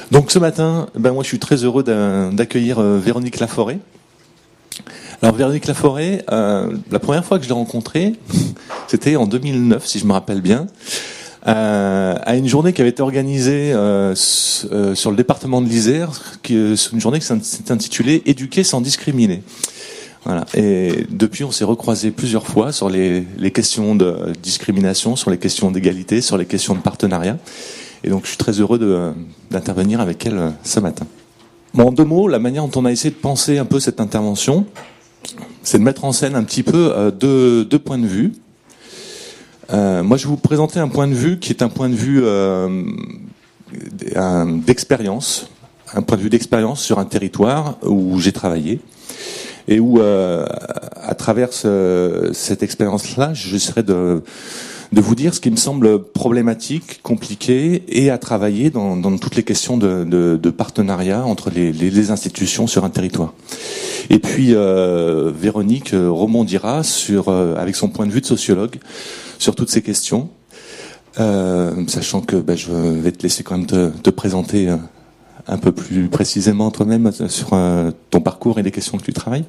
Donc ce matin, moi je suis très heureux d'accueillir Véronique Laforêt. Alors Véronique Laforêt, la première fois que je l'ai rencontrée, c'était en 2009 si je me rappelle bien, à une journée qui avait été organisée sur le département de l'Isère, une journée qui s'est intitulée « Éduquer sans discriminer ». Voilà. Et depuis, on s'est recroisés plusieurs fois sur les questions de discrimination, sur les questions d'égalité, sur les questions de partenariat. Et donc, je suis très heureux d'intervenir avec elle ce matin. Bon, en 2 mots, la manière dont on a essayé de penser un peu cette intervention, c'est de mettre en scène un petit peu deux points de vue. Moi, je vais vous présenter un point de vue qui est un point de vue d'expérience, un point de vue d'expérience sur un territoire où j'ai travaillé. Et où, à travers cette expérience-là, j'essaierai de vous dire ce qui me semble problématique, compliqué, et à travailler dans toutes les questions de partenariat entre les institutions sur un territoire. Et puis, Véronique rebondira avec son point de vue de sociologue sur toutes ces questions, sachant que je vais te laisser quand même te présenter un peu plus précisément toi-même sur ton parcours et les questions que tu travailles.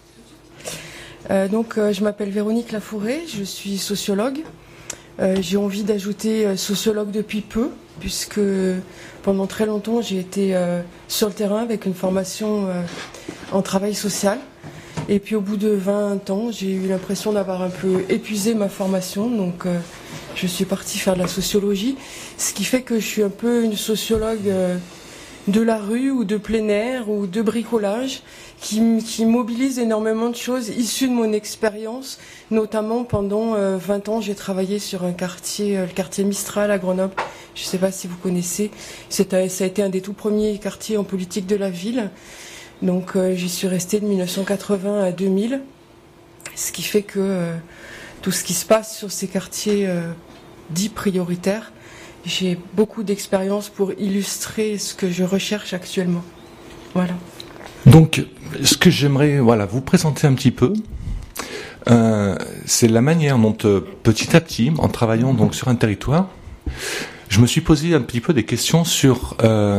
Je m'appelle Véronique Laforêt, je suis sociologue. J'ai envie d'ajouter sociologue depuis peu, puisque pendant très longtemps j'ai été sur le terrain avec une formation en travail social. Et puis au bout de 20 ans, j'ai eu l'impression d'avoir un peu épuisé ma formation, donc je suis partie faire de la sociologie, ce qui fait que je suis un peu une sociologue de la rue ou de plein air ou de bricolage qui mobilise énormément de choses issues de mon expérience. Notamment pendant 20 ans, j'ai travaillé sur un quartier, le quartier Mistral à Grenoble. Je ne sais pas si vous connaissez. Ça a été un des tout premiers quartiers en politique de la ville. Donc j'y suis restée de 1980 à 2000. Ce qui fait que tout ce qui se passe sur ces quartiers dits prioritaires, j'ai beaucoup d'expérience pour illustrer ce que je recherche actuellement. Voilà. Donc, ce que j'aimerais vous présenter un petit peu, c'est la manière dont, petit à petit, en travaillant donc sur un territoire, je me suis posé un petit peu des questions sur,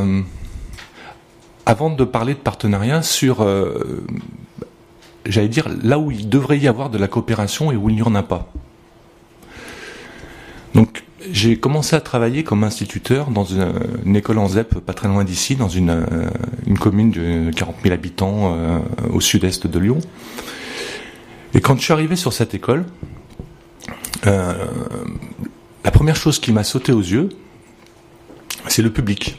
avant de parler de partenariat, sur, j'allais dire, là où il devrait y avoir de la coopération et où il n'y en a pas. Donc, j'ai commencé à travailler comme instituteur dans une école en ZEP, pas très loin d'ici, dans une commune de 40 000 habitants au sud-est de Lyon. Et quand je suis arrivé sur cette école, la première chose qui m'a sauté aux yeux, c'est le public.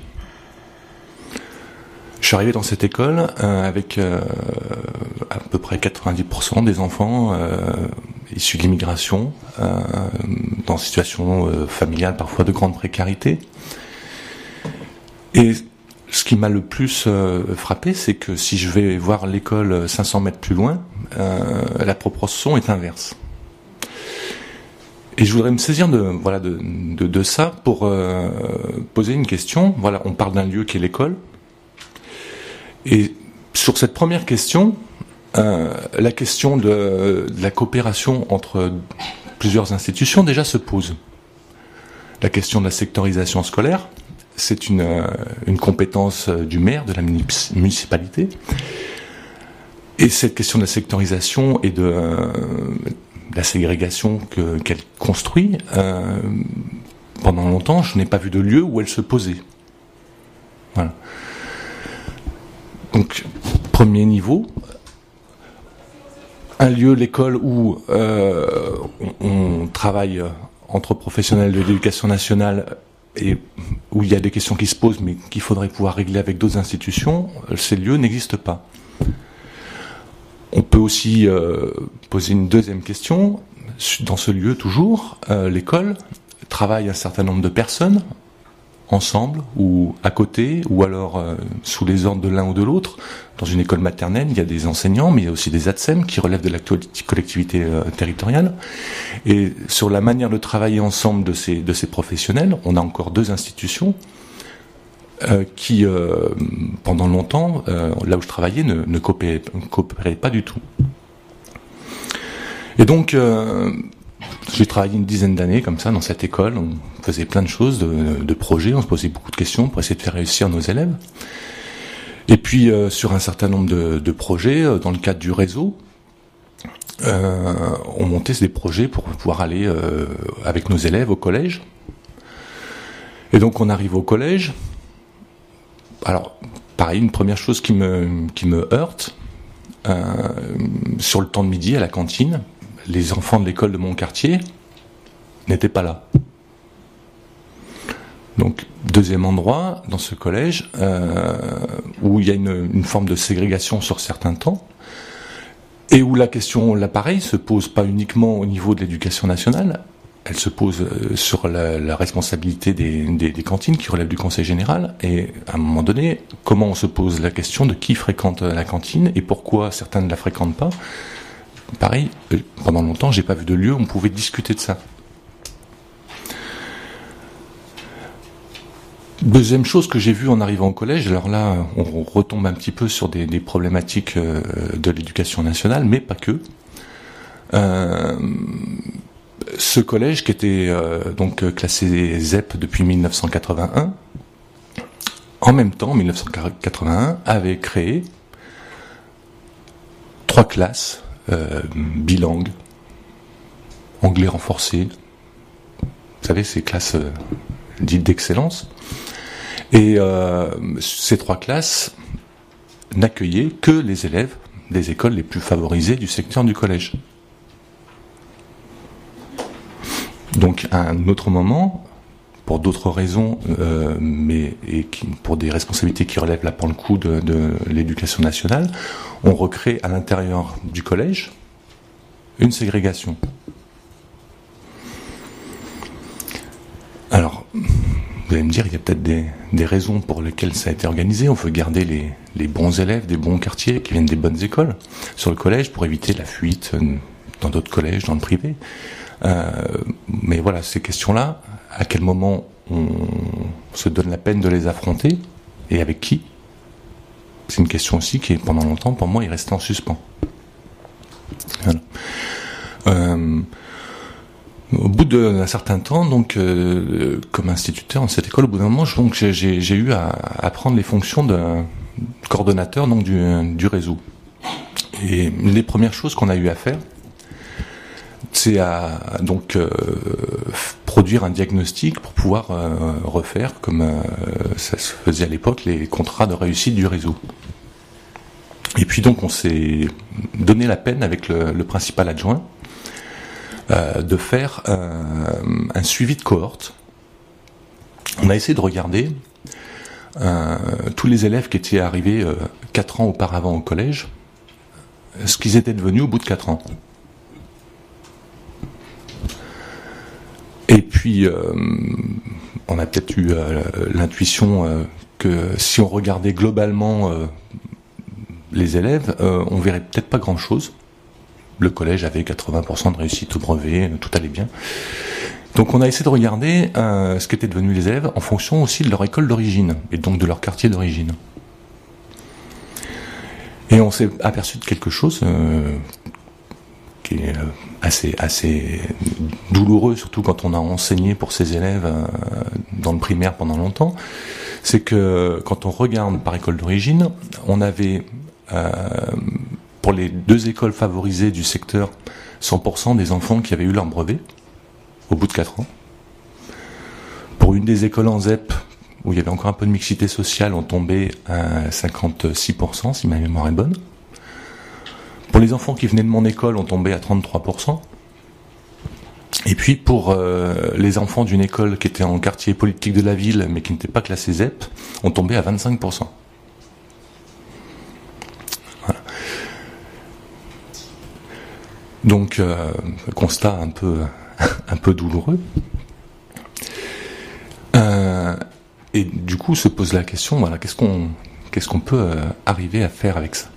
Je suis arrivé dans cette école avec à peu près 90% des enfants issus de l'immigration, dans situation familiale parfois de grande précarité. Et ce qui m'a le plus frappé, c'est que si je vais voir l'école 500 mètres plus loin, la proportion est inverse. Et je voudrais me saisir de ça pour poser une question. Voilà, on parle d'un lieu qui est l'école. Et sur cette première question, la question de la coopération entre plusieurs institutions déjà se pose. La question de la sectorisation scolaire, c'est une compétence du maire, de la municipalité. Et cette question de la sectorisation et de la ségrégation qu'elle construit, pendant longtemps, je n'ai pas vu de lieu où elle se posait. Voilà. Donc, premier niveau, un lieu, l'école, où on travaille entre professionnels de l'éducation nationale et où il y a des questions qui se posent mais qu'il faudrait pouvoir régler avec d'autres institutions, ces lieux n'existent pas. On peut aussi poser une deuxième question. Dans ce lieu, toujours, l'école travaille un certain nombre de personnes ensemble ou à côté, ou alors sous les ordres de l'un ou de l'autre. Dans une école maternelle, il y a des enseignants, mais il y a aussi des ATSEM qui relèvent de la collectivité territoriale. Et sur la manière de travailler ensemble de ces professionnels, on a encore 2 institutions qui, pendant longtemps, là où je travaillais, ne coopéraient pas du tout. Et donc, J'ai travaillé une dizaine d'années comme ça dans cette école. On faisait plein de choses, de projets, on se posait beaucoup de questions pour essayer de faire réussir nos élèves. Et puis sur un certain nombre de projets, dans le cadre du réseau, on montait des projets pour pouvoir aller avec nos élèves au collège. Et donc on arrive au collège. Alors pareil, une première chose qui me heurte, sur le temps de midi à la cantine, les enfants de l'école de mon quartier n'étaient pas là. Donc, deuxième endroit dans ce collège où il y a une forme de ségrégation sur certains temps et où la question, l'appareil, se pose pas uniquement au niveau de l'éducation nationale, elle se pose sur la responsabilité des cantines qui relèvent du conseil général. Et à un moment donné, comment on se pose la question de qui fréquente la cantine et pourquoi certains ne la fréquentent pas. Pareil, pendant longtemps, j'ai pas vu de lieu où on pouvait discuter de ça. Deuxième chose que j'ai vue en arrivant au collège, alors là, on retombe un petit peu sur des problématiques de l'éducation nationale, mais pas que. Ce collège qui était donc classé ZEP depuis 1981, en même temps, en 1981, avait créé 3 classes bilingues, anglais renforcé. Vous savez, ces classes dites d'excellence. Et ces 3 classes n'accueillaient que les élèves des écoles les plus favorisées du secteur du collège. Donc à un autre moment, pour d'autres raisons, pour des responsabilités qui relèvent là pour le coup de l'éducation nationale, on recrée à l'intérieur du collège une ségrégation. Alors, vous allez me dire, il y a peut-être des raisons pour lesquelles ça a été organisé. On veut garder les bons élèves des bons quartiers qui viennent des bonnes écoles sur le collège pour éviter la fuite dans d'autres collèges, dans le privé. Mais voilà, ces questions-là, à quel moment on se donne la peine de les affronter et avec qui? C'est une question aussi qui, pendant longtemps, pour moi, est restée en suspens. Voilà. Au bout d'un certain temps, donc, comme instituteur dans cette école, au bout d'un moment, j'ai eu à prendre les fonctions de coordonnateur donc du réseau. Et une des premières choses qu'on a eu à faire, c'est à donc produire un diagnostic pour pouvoir refaire, comme ça se faisait à l'époque, les contrats de réussite du réseau. Et puis donc on s'est donné la peine avec le principal adjoint de faire un suivi de cohorte. On a essayé de regarder tous les élèves qui étaient arrivés 4 ans auparavant au collège, ce qu'ils étaient devenus au bout de 4 ans. Et puis, on a peut-être eu l'intuition que si on regardait globalement les élèves, on verrait peut-être pas grand-chose. Le collège avait 80% de réussite au brevet, tout allait bien. Donc on a essayé de regarder ce qu'étaient devenus les élèves en fonction aussi de leur école d'origine, et donc de leur quartier d'origine. Et on s'est aperçu de quelque chose qui est assez douloureux, surtout quand on a enseigné pour ces élèves dans le primaire pendant longtemps, c'est que quand on regarde par école d'origine, on avait pour les 2 écoles favorisées du secteur 100% des enfants qui avaient eu leur brevet au bout de 4 ans. Pour une des écoles en ZEP où il y avait encore un peu de mixité sociale, on tombait à 56% si ma mémoire est bonne. Pour les enfants qui venaient de mon école, on tombait à 33%. Et puis pour les enfants d'une école qui était en quartier politique de la ville, mais qui n'était pas classée ZEP, on tombait à 25%. Voilà. Donc, constat un peu douloureux. Et du coup, se pose la question, voilà, qu'est-ce qu'on peut arriver à faire avec ça?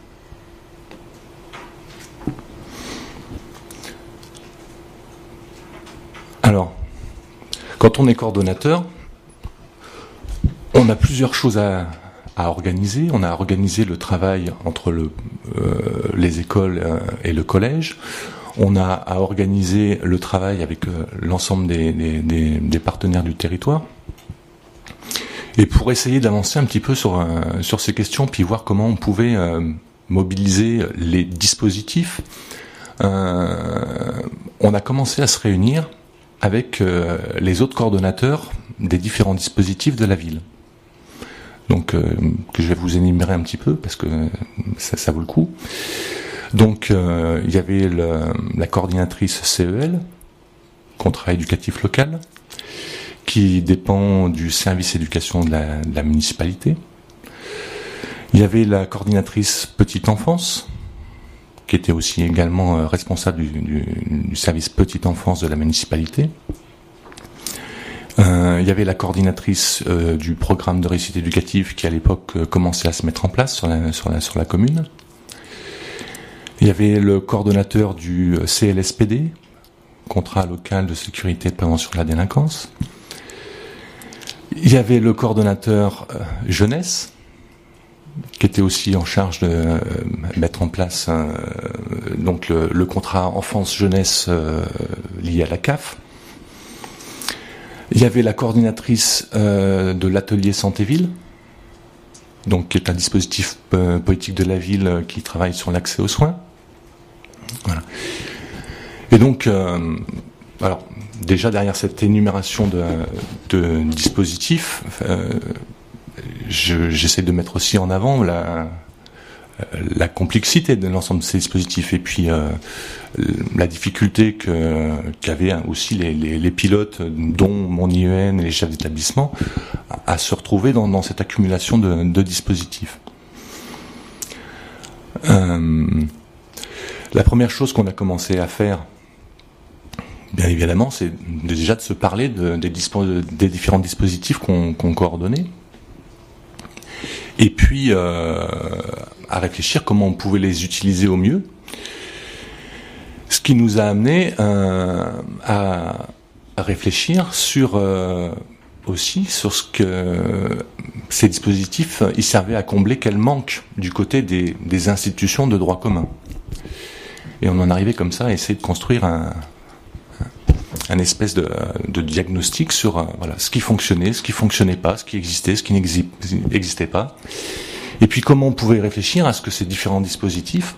Alors, quand on est coordonnateur, on a plusieurs choses à organiser. On a organisé le travail entre les écoles et le collège. On a organisé le travail avec l'ensemble des partenaires du territoire. Et pour essayer d'avancer un petit peu sur ces questions, puis voir comment on pouvait mobiliser les dispositifs, on a commencé à se réunir avec les autres coordonnateurs des différents dispositifs de la ville. Donc, que je vais vous énumérer un petit peu, parce que ça vaut le coup. Donc, il y avait la coordinatrice CEL, contrat éducatif local, qui dépend du service éducation de la municipalité. Il y avait la coordinatrice petite enfance, qui était aussi également responsable du service petite enfance de la municipalité. Il y avait la coordinatrice du programme de réussite éducative qui à l'époque commençait à se mettre en place sur la commune. Il y avait le coordonnateur du CLSPD, contrat local de sécurité et de prévention de la délinquance. Il y avait le coordonnateur jeunesse, qui était aussi en charge de mettre en place donc le contrat enfance-jeunesse lié à la CAF. Il y avait la coordinatrice de l'atelier santé-ville, donc qui est un dispositif politique de la ville qui travaille sur l'accès aux soins. Voilà. Et donc, alors déjà derrière cette énumération de dispositifs, j'essaie de mettre aussi en avant la complexité de l'ensemble de ces dispositifs et puis la difficulté qu'avaient aussi les pilotes, dont mon IEN et les chefs d'établissement, à se retrouver dans cette accumulation de dispositifs. La première chose qu'on a commencé à faire, bien évidemment, c'est déjà de se parler des différents dispositifs qu'on coordonnait. Et puis à réfléchir comment on pouvait les utiliser au mieux. Ce qui nous a amené à réfléchir aussi sur ce que ces dispositifs ils servaient à combler quel manque du côté des institutions de droit commun. Et on en arrivait comme ça à essayer de construire un espèce de diagnostic sur voilà, ce qui fonctionnait, ce qui fonctionnait pas, ce qui existait, ce qui n'existait pas. Et puis comment on pouvait réfléchir à ce que ces différents dispositifs,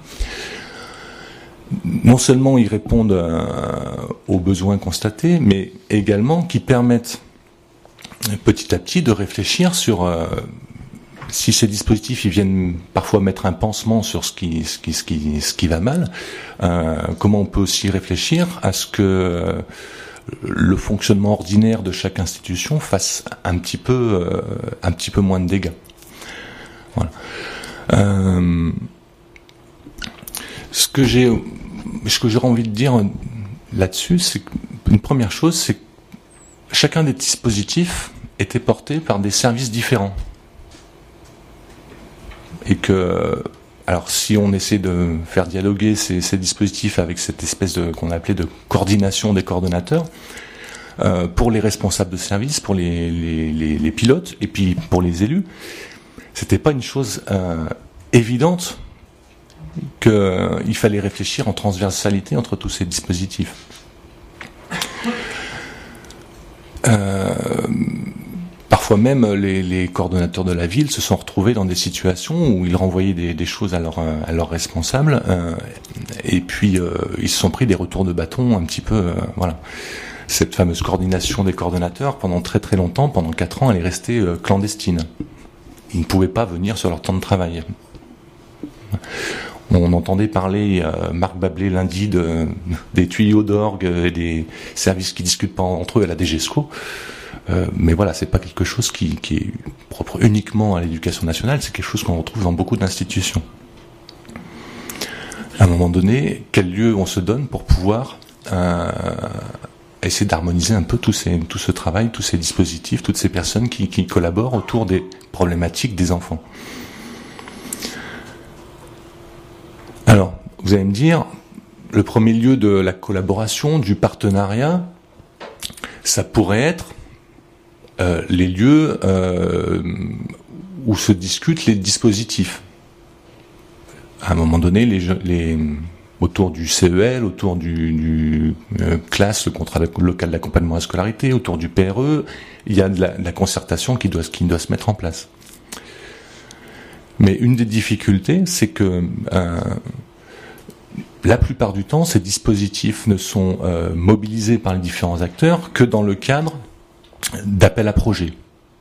non seulement ils répondent aux besoins constatés, mais également qui permettent petit à petit de réfléchir sur si ces dispositifs ils viennent parfois mettre un pansement sur ce qui va mal, comment on peut aussi réfléchir à ce que le fonctionnement ordinaire de chaque institution fasse un petit peu moins de dégâts. Voilà. Ce que j'aurais envie de dire là-dessus, c'est qu'une première chose, c'est que chacun des dispositifs était porté par des services différents. Et que, alors si on essaie de faire dialoguer ces dispositifs avec cette espèce qu'on a appelé de coordination des coordonnateurs, pour les responsables de service, pour les pilotes, et puis pour les élus, c'était pas une chose évidente qu'il fallait réfléchir en transversalité entre tous ces dispositifs. Parfois même, les coordonnateurs de la ville se sont retrouvés dans des situations où ils renvoyaient des choses à leurs responsables, et puis ils se sont pris des retours de bâton un petit peu, voilà. Cette fameuse coordination des coordonnateurs, pendant très très longtemps, pendant 4 ans, elle est restée clandestine. Ils ne pouvaient pas venir sur leur temps de travail. On entendait parler, Marc Bablé lundi, des tuyaux d'orgue et des services qui discutent pas entre eux à la DGESCO. Mais voilà, c'est pas quelque chose qui est propre uniquement à l'éducation nationale, c'est quelque chose qu'on retrouve dans beaucoup d'institutions. À un moment donné, quel lieu on se donne pour pouvoir essayer d'harmoniser un peu tout ce travail, tous ces dispositifs, toutes ces personnes qui collaborent autour des problématiques des enfants. Alors, vous allez me dire, le premier lieu de la collaboration, du partenariat, ça pourrait être les lieux où se discutent les dispositifs. À un moment donné, autour du CEL, autour du CLAS, le contrat local d'accompagnement à la scolarité, autour du PRE. Il y a de la concertation qui doit se mettre en place. Mais une des difficultés, c'est que la plupart du temps, ces dispositifs ne sont mobilisés par les différents acteurs que dans le cadre d'appels à projets.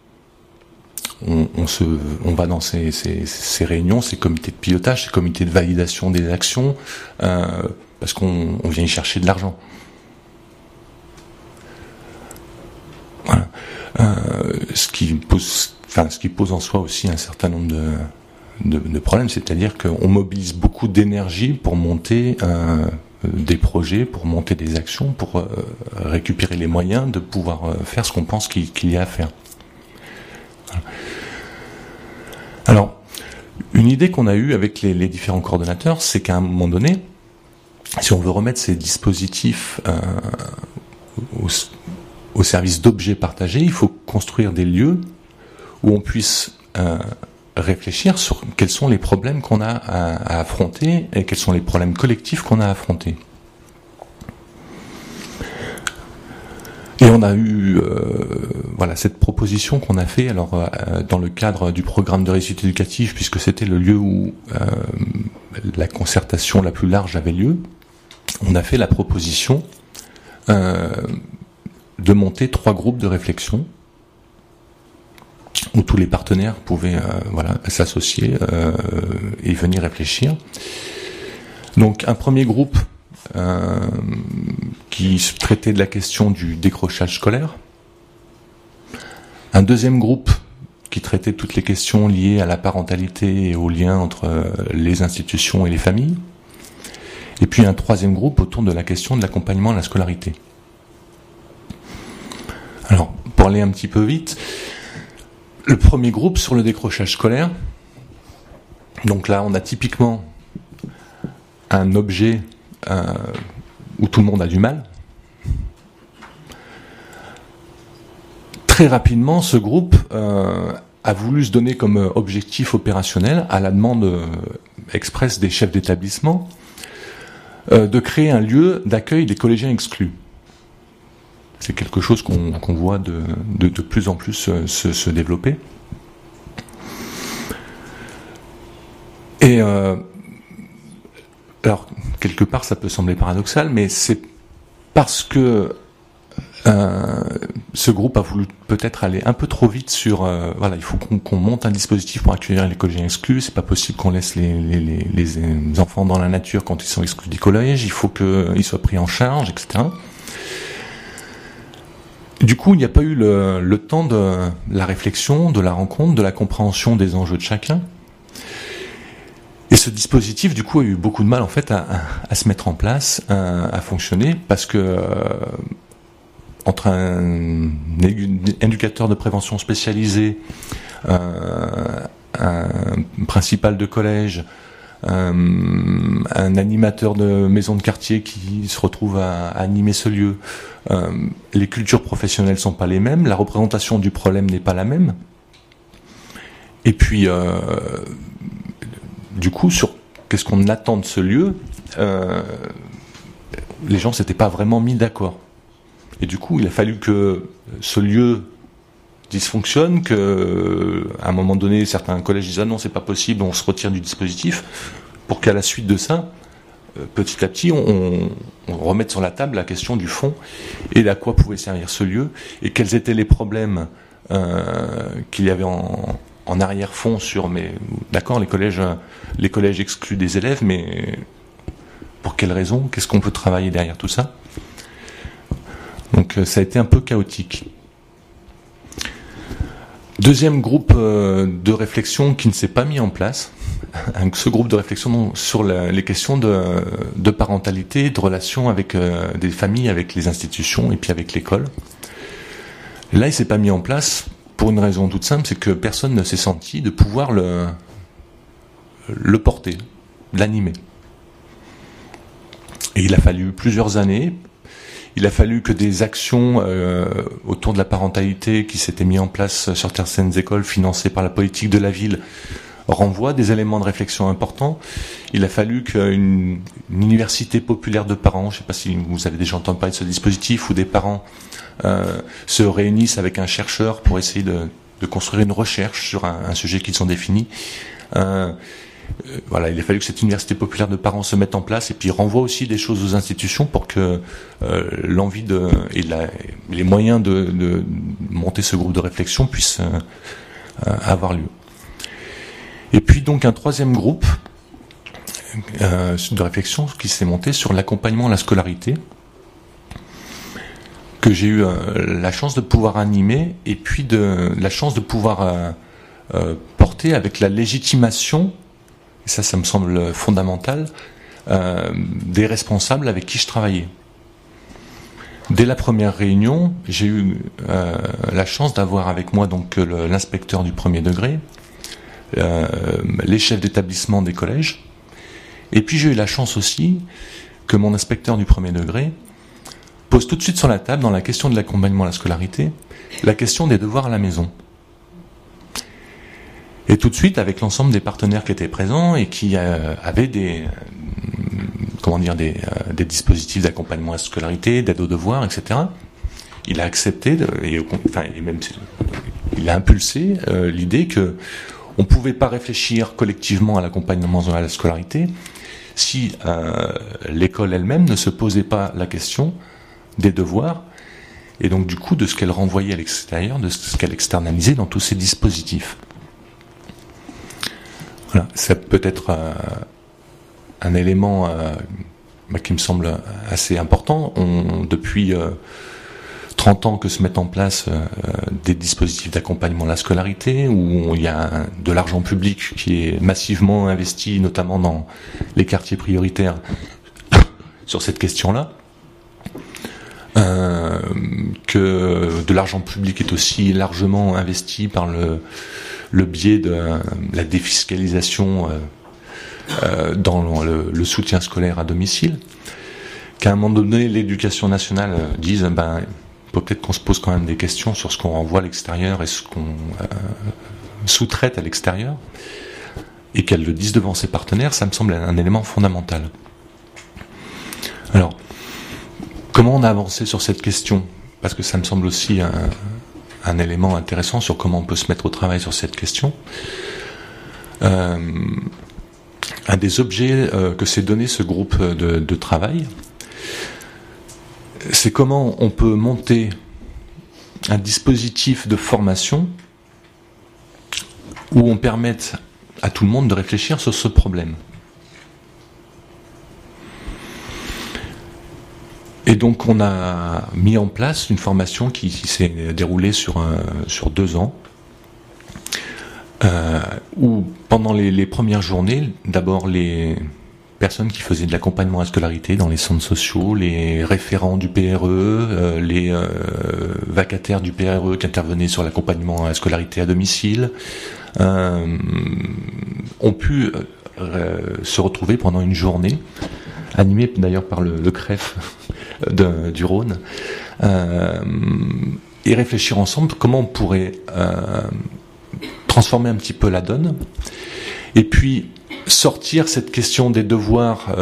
On va dans ces réunions, ces comités de pilotage, ces comités de validation des actions, parce qu'on vient y chercher de l'argent. Voilà. Ce qui pose en soi aussi un certain nombre de problèmes, c'est-à-dire qu'on mobilise beaucoup d'énergie pour monter des projets, pour monter des actions, pour récupérer les moyens de pouvoir faire ce qu'on pense qu'il y a à faire. Voilà. Alors, une idée qu'on a eue avec les différents coordonnateurs, c'est qu'à un moment donné, si on veut remettre ces dispositifs au service d'objets partagés, il faut construire des lieux où on puisse réfléchir sur quels sont les problèmes qu'on a à affronter et quels sont les problèmes collectifs qu'on a à affronter. Et on a eu cette proposition qu'on a fait dans le cadre du programme de réussite éducative, puisque c'était le lieu où la concertation la plus large avait lieu. On a fait la proposition de monter 3 groupes de réflexion où tous les partenaires pouvaient s'associer et venir réfléchir. Donc un premier groupe qui traitait de la question du décrochage scolaire, un deuxième groupe qui traitait toutes les questions liées à la parentalité et au lien entre les institutions et les familles, et puis un troisième groupe autour de la question de l'accompagnement à la scolarité. Alors, pour aller un petit peu vite, le premier groupe sur le décrochage scolaire, donc là on a typiquement un objet où tout le monde a du mal. Très rapidement, ce groupe a voulu se donner comme objectif opérationnel, à la demande expresse des chefs d'établissement, de créer un lieu d'accueil des collégiens exclus. C'est quelque chose qu'on voit de plus en plus se développer. Et alors, quelque part, ça peut sembler paradoxal, mais c'est parce que ce groupe a voulu peut-être aller un peu trop vite sur... il faut qu'on monte un dispositif pour accueillir les collégiens exclus. C'est pas possible qu'on laisse les enfants dans la nature quand ils sont exclus des collèges. Il faut qu'ils soient pris en charge, etc. Du coup, il n'y a pas eu le temps de la réflexion, de la rencontre, de la compréhension des enjeux de chacun. Et ce dispositif, du coup, a eu beaucoup de mal en fait à se mettre en place, à fonctionner, parce que entre un éducateur de prévention spécialisé, un principal de collège, un animateur de maison de quartier qui se retrouve à animer ce lieu, les cultures professionnelles sont pas les mêmes, la représentation du problème n'est pas la même, et puis du coup, sur qu'est-ce qu'on attend de ce lieu, les gens s'étaient pas vraiment mis d'accord. Et du coup, il a fallu que ce lieu dysfonctionne, que à un moment donné, certains collèges disent « Ah non, c'est pas possible, on se retire du dispositif », pour qu'à la suite de ça, petit à petit, on remette sur la table la question du fond et à quoi pouvait servir ce lieu, et quels étaient les problèmes qu'il y avait en arrière-fond sur, mais d'accord, les collèges excluent des élèves, mais pour quelles raisons? Qu'est-ce qu'on peut travailler derrière tout ça? Donc ça a été un peu chaotique. Deuxième groupe de réflexion qui ne s'est pas mis en place, ce groupe de réflexion sur les questions de parentalité, de relations avec des familles, avec les institutions et puis avec l'école. Là, il s'est pas mis en place pour une raison toute simple, c'est que personne ne s'est senti de pouvoir le porter, l'animer. Et il a fallu plusieurs années. Il a fallu que des actions autour de la parentalité qui s'étaient mises en place sur certaines écoles financées par la politique de la ville renvoie des éléments de réflexion importants. Il a fallu qu'une université populaire de parents, je ne sais pas si vous avez déjà entendu parler de ce dispositif, où des parents se réunissent avec un chercheur pour essayer de construire une recherche sur un sujet qu'ils ont défini. Voilà, il a fallu que cette université populaire de parents se mette en place et puis renvoie aussi des choses aux institutions pour que l'envie et les moyens de monter ce groupe de réflexion puissent avoir lieu. Et puis donc un troisième groupe de réflexion qui s'est monté sur l'accompagnement à la scolarité, que j'ai eu la chance de pouvoir animer et puis la chance de pouvoir porter avec la légitimation, et ça me semble fondamental, des responsables avec qui je travaillais. Dès la première réunion, j'ai eu la chance d'avoir avec moi donc l'inspecteur du premier degré, les chefs d'établissement des collèges, et puis j'ai eu la chance aussi que mon inspecteur du premier degré pose tout de suite sur la table, dans la question de l'accompagnement à la scolarité, la question des devoirs à la maison. Et tout de suite, avec l'ensemble des partenaires qui étaient présents et qui avaient des dispositifs d'accompagnement à la scolarité, d'aide aux devoirs, etc., il a accepté, et même il a impulsé l'idée que on ne pouvait pas réfléchir collectivement à l'accompagnement à la scolarité si l'école elle-même ne se posait pas la question des devoirs, et donc du coup de ce qu'elle renvoyait à l'extérieur, de ce qu'elle externalisait dans tous ces dispositifs. Voilà, ça peut être un élément qui me semble assez important. Depuis 30 ans que se mettent en place des dispositifs d'accompagnement à la scolarité, où il y a de l'argent public qui est massivement investi, notamment dans les quartiers prioritaires, sur cette question-là. Que de l'argent public est aussi largement investi par le biais de la défiscalisation dans le soutien scolaire à domicile, qu'à un moment donné l'éducation nationale dise peut-être qu'on se pose quand même des questions sur ce qu'on renvoie à l'extérieur et ce qu'on sous-traite à l'extérieur, et qu'elle le dise devant ses partenaires, ça me semble un élément fondamental. Alors, comment on a avancé sur cette question ? Parce que ça me semble aussi un élément intéressant sur comment on peut se mettre au travail sur cette question. Un des objets que s'est donné ce groupe de travail, c'est comment on peut monter un dispositif de formation où on permette à tout le monde de réfléchir sur ce problème. Et donc on a mis en place une formation qui s'est déroulée sur 2 ans, où pendant les premières journées, d'abord les personnes qui faisaient de l'accompagnement à la scolarité dans les centres sociaux, les référents du PRE, les vacataires du PRE qui intervenaient sur l'accompagnement à la scolarité à domicile, ont pu se retrouver pendant une journée, animée d'ailleurs par le CREF du Rhône, et réfléchir ensemble comment on pourrait transformer un petit peu la donne, et puis sortir cette question des devoirs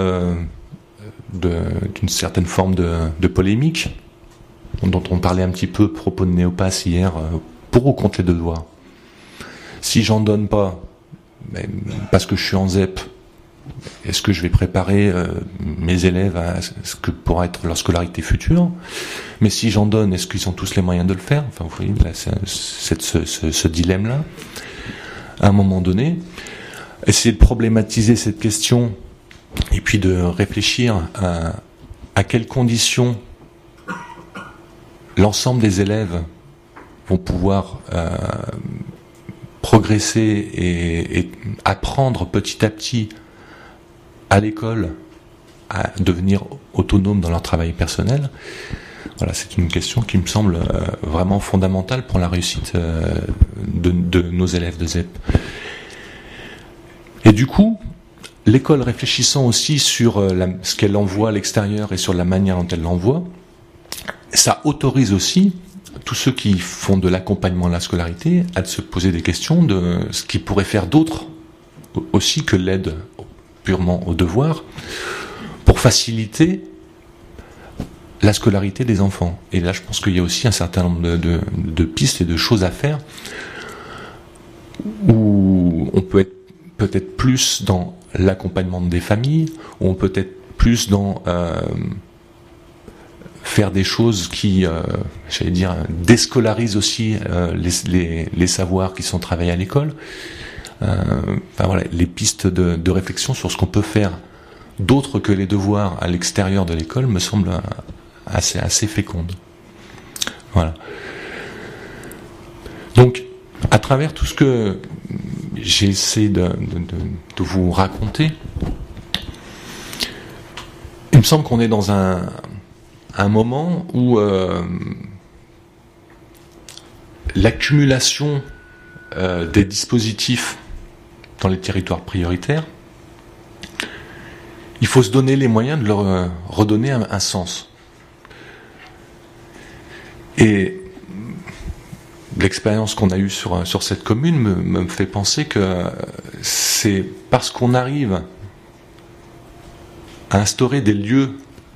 d'une certaine forme de polémique, dont on parlait un petit peu propos de Néopasse hier, pour ou contre les devoirs. Si j'en donne pas, parce que je suis en ZEP, est-ce que je vais préparer mes élèves à ce que pourra être leur scolarité future ? Mais si j'en donne, est-ce qu'ils ont tous les moyens de le faire ? Enfin, vous voyez, là, ce dilemme-là. À un moment donné, essayer de problématiser cette question et puis de réfléchir à quelles conditions l'ensemble des élèves vont pouvoir progresser et apprendre petit à petit à l'école à devenir autonomes dans leur travail personnel. Voilà, c'est une question qui me semble vraiment fondamentale pour la réussite de nos élèves de ZEP. Et du coup, l'école réfléchissant aussi sur ce qu'elle envoie à l'extérieur et sur la manière dont elle l'envoie, ça autorise aussi tous ceux qui font de l'accompagnement à la scolarité à se poser des questions de ce qu'ils pourraient faire d'autre aussi que l'aide purement aux devoirs pour faciliter la scolarité des enfants. Et là, je pense qu'il y a aussi un certain nombre de pistes et de choses à faire où on peut être peut-être plus dans l'accompagnement des familles, où on peut être plus dans faire des choses qui, j'allais dire, déscolarisent aussi les savoirs qui sont travaillés à l'école. Voilà, les pistes de réflexion sur ce qu'on peut faire d'autre que les devoirs à l'extérieur de l'école me semblent assez fécondes. Voilà. Donc, à travers tout ce que j'ai essayé de vous raconter, il me semble qu'on est dans un moment où l'accumulation des dispositifs dans les territoires prioritaires, il faut se donner les moyens de leur redonner un sens. Et l'expérience qu'on a eue sur cette commune me fait penser que c'est parce qu'on arrive à instaurer des lieux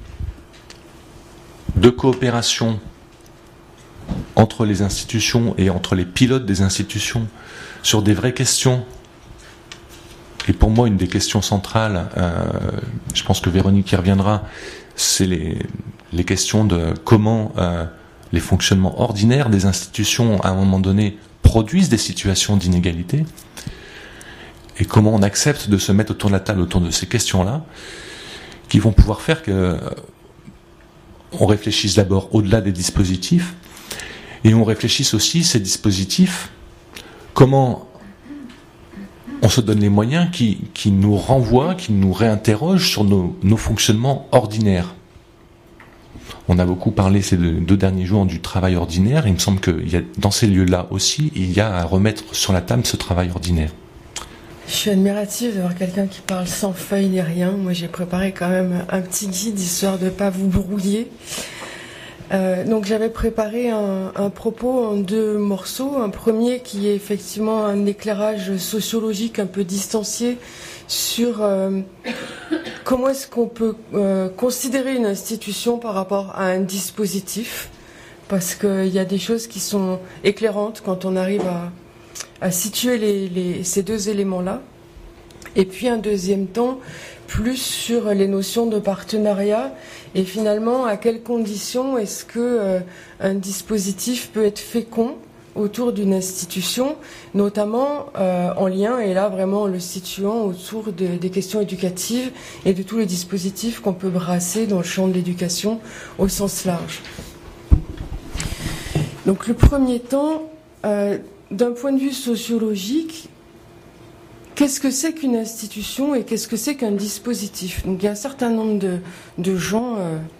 de coopération entre les institutions et entre les pilotes des institutions sur des vraies questions. Et pour moi, une des questions centrales, je pense que Véronique y reviendra, c'est les questions de comment les fonctionnements ordinaires des institutions, à un moment donné, produisent des situations d'inégalité, et comment on accepte de se mettre autour de la table autour de ces questions-là, qui vont pouvoir faire que on réfléchisse d'abord au-delà des dispositifs, et on réfléchisse aussi ces dispositifs, comment on se donne les moyens qui nous renvoient, qui nous réinterrogent sur nos fonctionnements ordinaires. On a beaucoup parlé ces 2 derniers jours du travail ordinaire, et il me semble que dans ces lieux-là aussi, il y a à remettre sur la table ce travail ordinaire. Je suis admirative d'avoir quelqu'un qui parle sans feuille ni rien. Moi, j'ai préparé quand même un petit guide, histoire de ne pas vous brouiller. Donc j'avais préparé un propos en 2 morceaux. Un premier qui est effectivement un éclairage sociologique un peu distancié sur comment est-ce qu'on peut considérer une institution par rapport à un dispositif, parce qu'il y a des choses qui sont éclairantes quand on arrive à situer ces 2 éléments-là. Et puis un deuxième temps, plus sur les notions de partenariat et finalement à quelles conditions est-ce que un dispositif peut être fécond autour d'une institution, notamment en lien, et là vraiment en le situant autour des questions éducatives et de tous les dispositifs qu'on peut brasser dans le champ de l'éducation au sens large. Donc le premier temps, d'un point de vue sociologique, qu'est-ce que c'est qu'une institution et qu'est-ce que c'est qu'un dispositif? Donc il y a un certain nombre de gens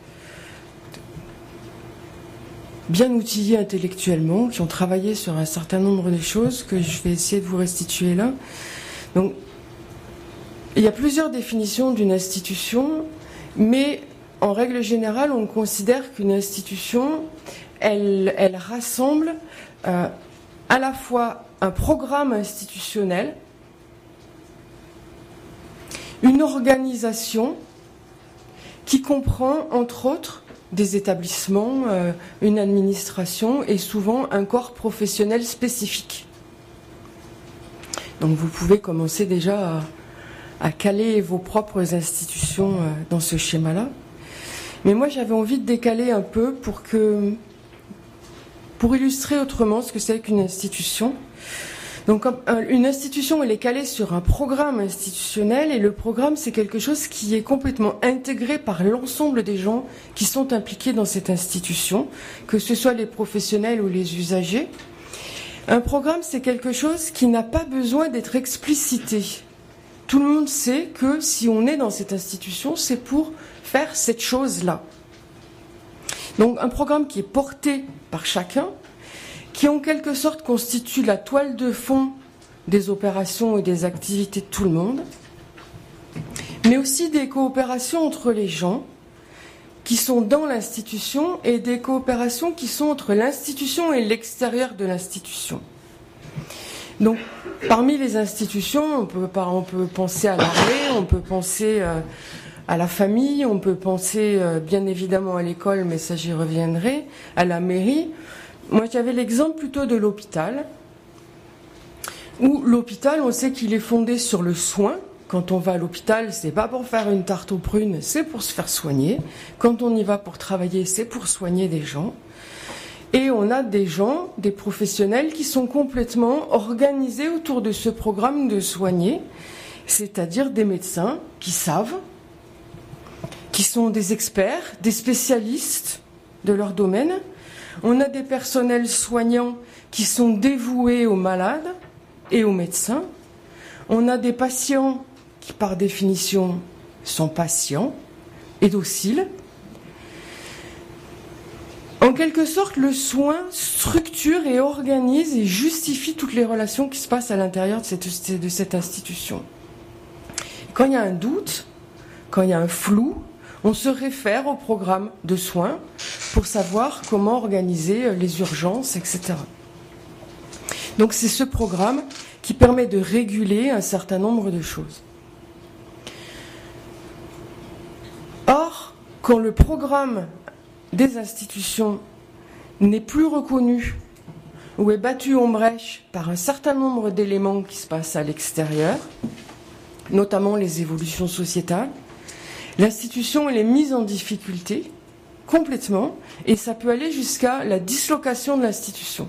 bien outillés intellectuellement, qui ont travaillé sur un certain nombre de choses que je vais essayer de vous restituer là. Donc il y a plusieurs définitions d'une institution, mais en règle générale, on considère qu'une institution, elle rassemble à la fois un programme institutionnel, une organisation qui comprend, entre autres, des établissements, une administration et souvent un corps professionnel spécifique. Donc vous pouvez commencer déjà à caler vos propres institutions dans ce schéma-là. Mais moi j'avais envie de décaler un peu pour illustrer autrement ce que c'est qu'une institution. Donc une institution, elle est calée sur un programme institutionnel, et le programme, c'est quelque chose qui est complètement intégré par l'ensemble des gens qui sont impliqués dans cette institution, que ce soit les professionnels ou les usagers. Un programme, c'est quelque chose qui n'a pas besoin d'être explicité. Tout le monde sait que si on est dans cette institution, c'est pour faire cette chose-là. Donc un programme qui est porté par chacun, qui en quelque sorte constitue la toile de fond des opérations et des activités de tout le monde, mais aussi des coopérations entre les gens qui sont dans l'institution et des coopérations qui sont entre l'institution et l'extérieur de l'institution. Donc Parmi les institutions, on peut penser à l'armée, on peut penser à la famille, on peut penser bien évidemment à l'école, mais ça j'y reviendrai, à la mairie. Moi j'avais l'exemple plutôt de l'hôpital, où l'hôpital, on sait qu'il est fondé sur le soin. Quand on va à l'hôpital, c'est pas pour faire une tarte aux prunes, c'est pour se faire soigner. Quand on y va pour travailler, c'est pour soigner des gens. Et on a des gens, des professionnels qui sont complètement organisés autour de ce programme de soigner, c'est-à-dire des médecins qui savent, qui sont des experts, des spécialistes de leur domaine. On a des personnels soignants qui sont dévoués aux malades et aux médecins. On a des patients qui, par définition, sont patients et dociles. En quelque sorte, le soin structure et organise et justifie toutes les relations qui se passent à l'intérieur de cette institution. Quand il y a un doute, quand il y a un flou, on se réfère au programme de soins pour savoir comment organiser les urgences, etc. Donc c'est ce programme qui permet de réguler un certain nombre de choses. Or, quand le programme des institutions n'est plus reconnu ou est battu en brèche par un certain nombre d'éléments qui se passent à l'extérieur, notamment les évolutions sociétales, l'institution elle est mise en difficulté complètement et ça peut aller jusqu'à la dislocation de l'institution.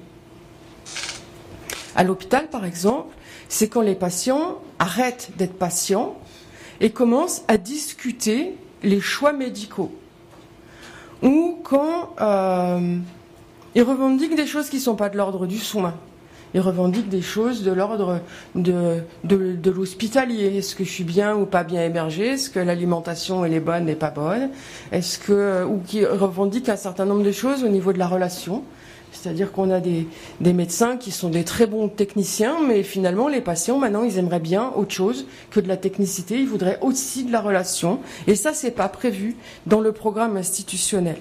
À l'hôpital, par exemple, c'est quand les patients arrêtent d'être patients et commencent à discuter les choix médicaux. Ou quand ils revendiquent des choses qui ne sont pas de l'ordre du soin. Ils revendiquent des choses de l'ordre de l'hospitalier. Est-ce que je suis bien ou pas bien hébergé? Est-ce que l'alimentation elle est bonne, n'est pas bonne? Ou qui revendiquent un certain nombre de choses au niveau de la relation. C'est-à-dire qu'on a des médecins qui sont des très bons techniciens, mais finalement les patients maintenant ils aimeraient bien autre chose que de la technicité, ils voudraient aussi de la relation. Et ça c'est pas prévu dans le programme institutionnel.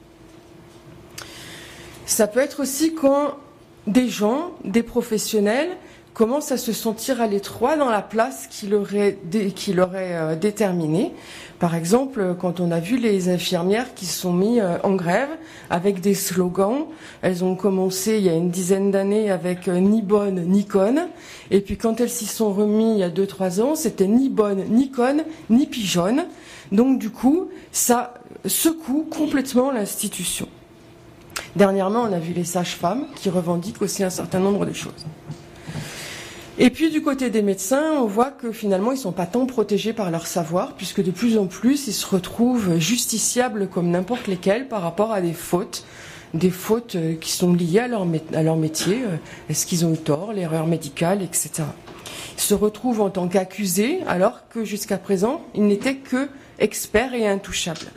Ça peut être aussi quand des gens, des professionnels commencent à se sentir à l'étroit dans la place qu'il aurait déterminée. Par exemple, quand on a vu les infirmières qui se sont mis en grève avec des slogans, elles ont commencé il y a une dizaine d'années avec ni bonne ni conne, et puis quand elles s'y sont remis il y a 2-3 ans, c'était ni bonne ni conne ni pigeonne. Donc du coup, ça secoue complètement l'institution. Dernièrement, on a vu les sages-femmes qui revendiquent aussi un certain nombre de choses. Et puis du côté des médecins, on voit que finalement ils ne sont pas tant protégés par leur savoir, puisque de plus en plus ils se retrouvent justiciables comme n'importe lesquels par rapport à des fautes qui sont liées à leur métier. Est-ce qu'ils ont eu tort, l'erreur médicale, etc. Ils se retrouvent en tant qu'accusés, alors que jusqu'à présent ils n'étaient que experts et intouchables.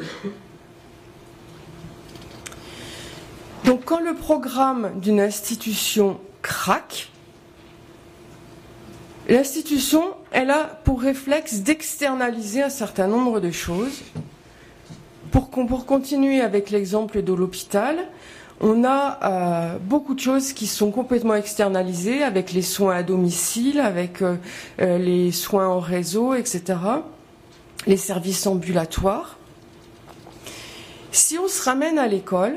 Donc quand le programme d'une institution craque, l'institution, elle a pour réflexe d'externaliser un certain nombre de choses. Pour continuer avec l'exemple de l'hôpital, on a beaucoup de choses qui sont complètement externalisées, avec les soins à domicile, avec les soins en réseau, etc., les services ambulatoires. Si on se ramène à l'école,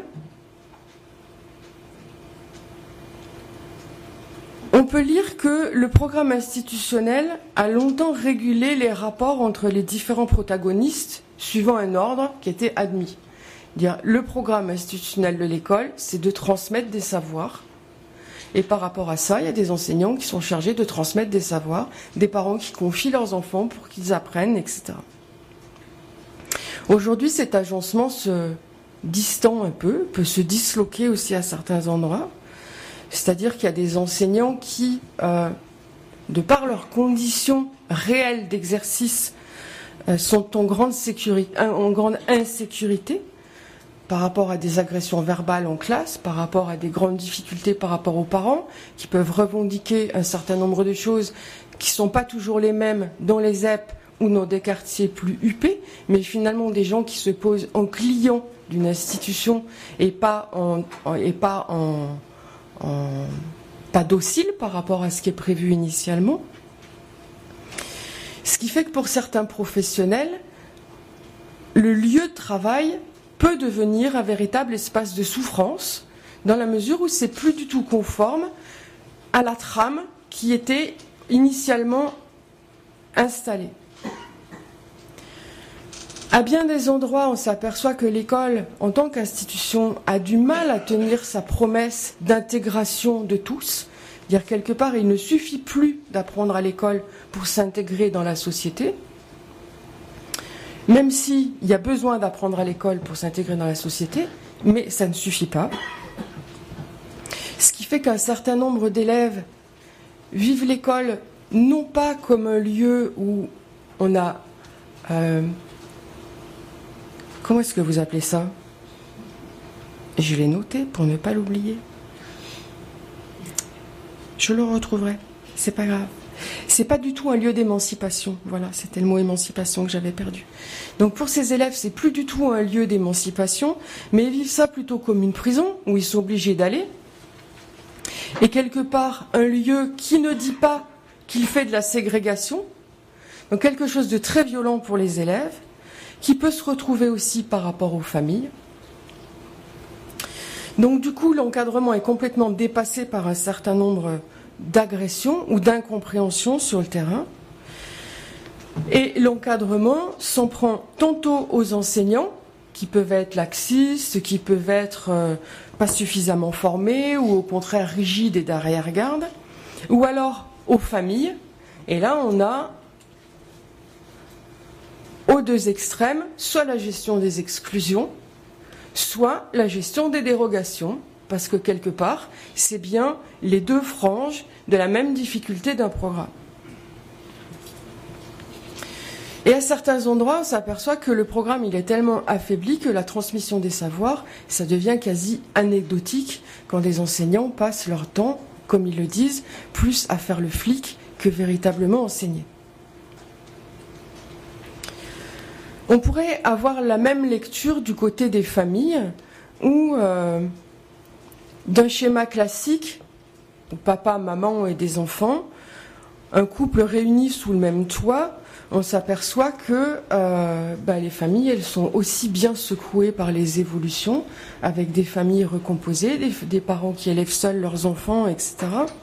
on peut lire que le programme institutionnel a longtemps régulé les rapports entre les différents protagonistes suivant un ordre qui était admis. Le programme institutionnel de l'école, c'est de transmettre des savoirs. Et par rapport à ça, il y a des enseignants qui sont chargés de transmettre des savoirs, des parents qui confient leurs enfants pour qu'ils apprennent, etc. Aujourd'hui, cet agencement se distend un peu, peut se disloquer aussi à certains endroits. C'est-à-dire qu'il y a des enseignants qui, de par leurs conditions réelles d'exercice, sont en grande insécurité par rapport à des agressions verbales en classe, par rapport à des grandes difficultés par rapport aux parents, qui peuvent revendiquer un certain nombre de choses qui ne sont pas toujours les mêmes dans les ZEP ou dans des quartiers plus huppés, mais finalement des gens qui se posent en clients d'une institution et pas en pas docile par rapport à ce qui est prévu initialement. Ce qui fait que pour certains professionnels, le lieu de travail peut devenir un véritable espace de souffrance, dans la mesure où c'est plus du tout conforme à la trame qui était initialement installée. À bien des endroits, on s'aperçoit que l'école, en tant qu'institution, a du mal à tenir sa promesse d'intégration de tous. C'est-à-dire, quelque part, il ne suffit plus d'apprendre à l'école pour s'intégrer dans la société. Même s'il y a besoin d'apprendre à l'école pour s'intégrer dans la société, mais ça ne suffit pas. Ce qui fait qu'un certain nombre d'élèves vivent l'école non pas comme un lieu où on a... comment est-ce que vous appelez ça? Je l'ai noté pour ne pas l'oublier. Je le retrouverai, c'est pas grave. C'est pas du tout un lieu d'émancipation. Voilà, c'était le mot émancipation que j'avais perdu. Donc pour ces élèves, c'est plus du tout un lieu d'émancipation, mais ils vivent ça plutôt comme une prison où ils sont obligés d'aller. Et quelque part, un lieu qui ne dit pas qu'il fait de la ségrégation, donc quelque chose de très violent pour les élèves, qui peut se retrouver aussi par rapport aux familles. Donc du coup, l'encadrement est complètement dépassé par un certain nombre d'agressions ou d'incompréhensions sur le terrain. Et l'encadrement s'en prend tantôt aux enseignants, qui peuvent être laxistes, qui peuvent être pas suffisamment formés, ou au contraire rigides et d'arrière-garde, ou alors aux familles. Et là, on a aux deux extrêmes, soit la gestion des exclusions, soit la gestion des dérogations, parce que quelque part, c'est bien les deux franges de la même difficulté d'un programme. Et à certains endroits, on s'aperçoit que le programme il est tellement affaibli que la transmission des savoirs, ça devient quasi anecdotique quand les enseignants passent leur temps, comme ils le disent, plus à faire le flic que véritablement enseigner. On pourrait avoir la même lecture du côté des familles, où d'un schéma classique, où papa, maman et des enfants, un couple réuni sous le même toit, on s'aperçoit que les familles, elles sont aussi bien secouées par les évolutions, avec des familles recomposées, des parents qui élèvent seuls leurs enfants, etc.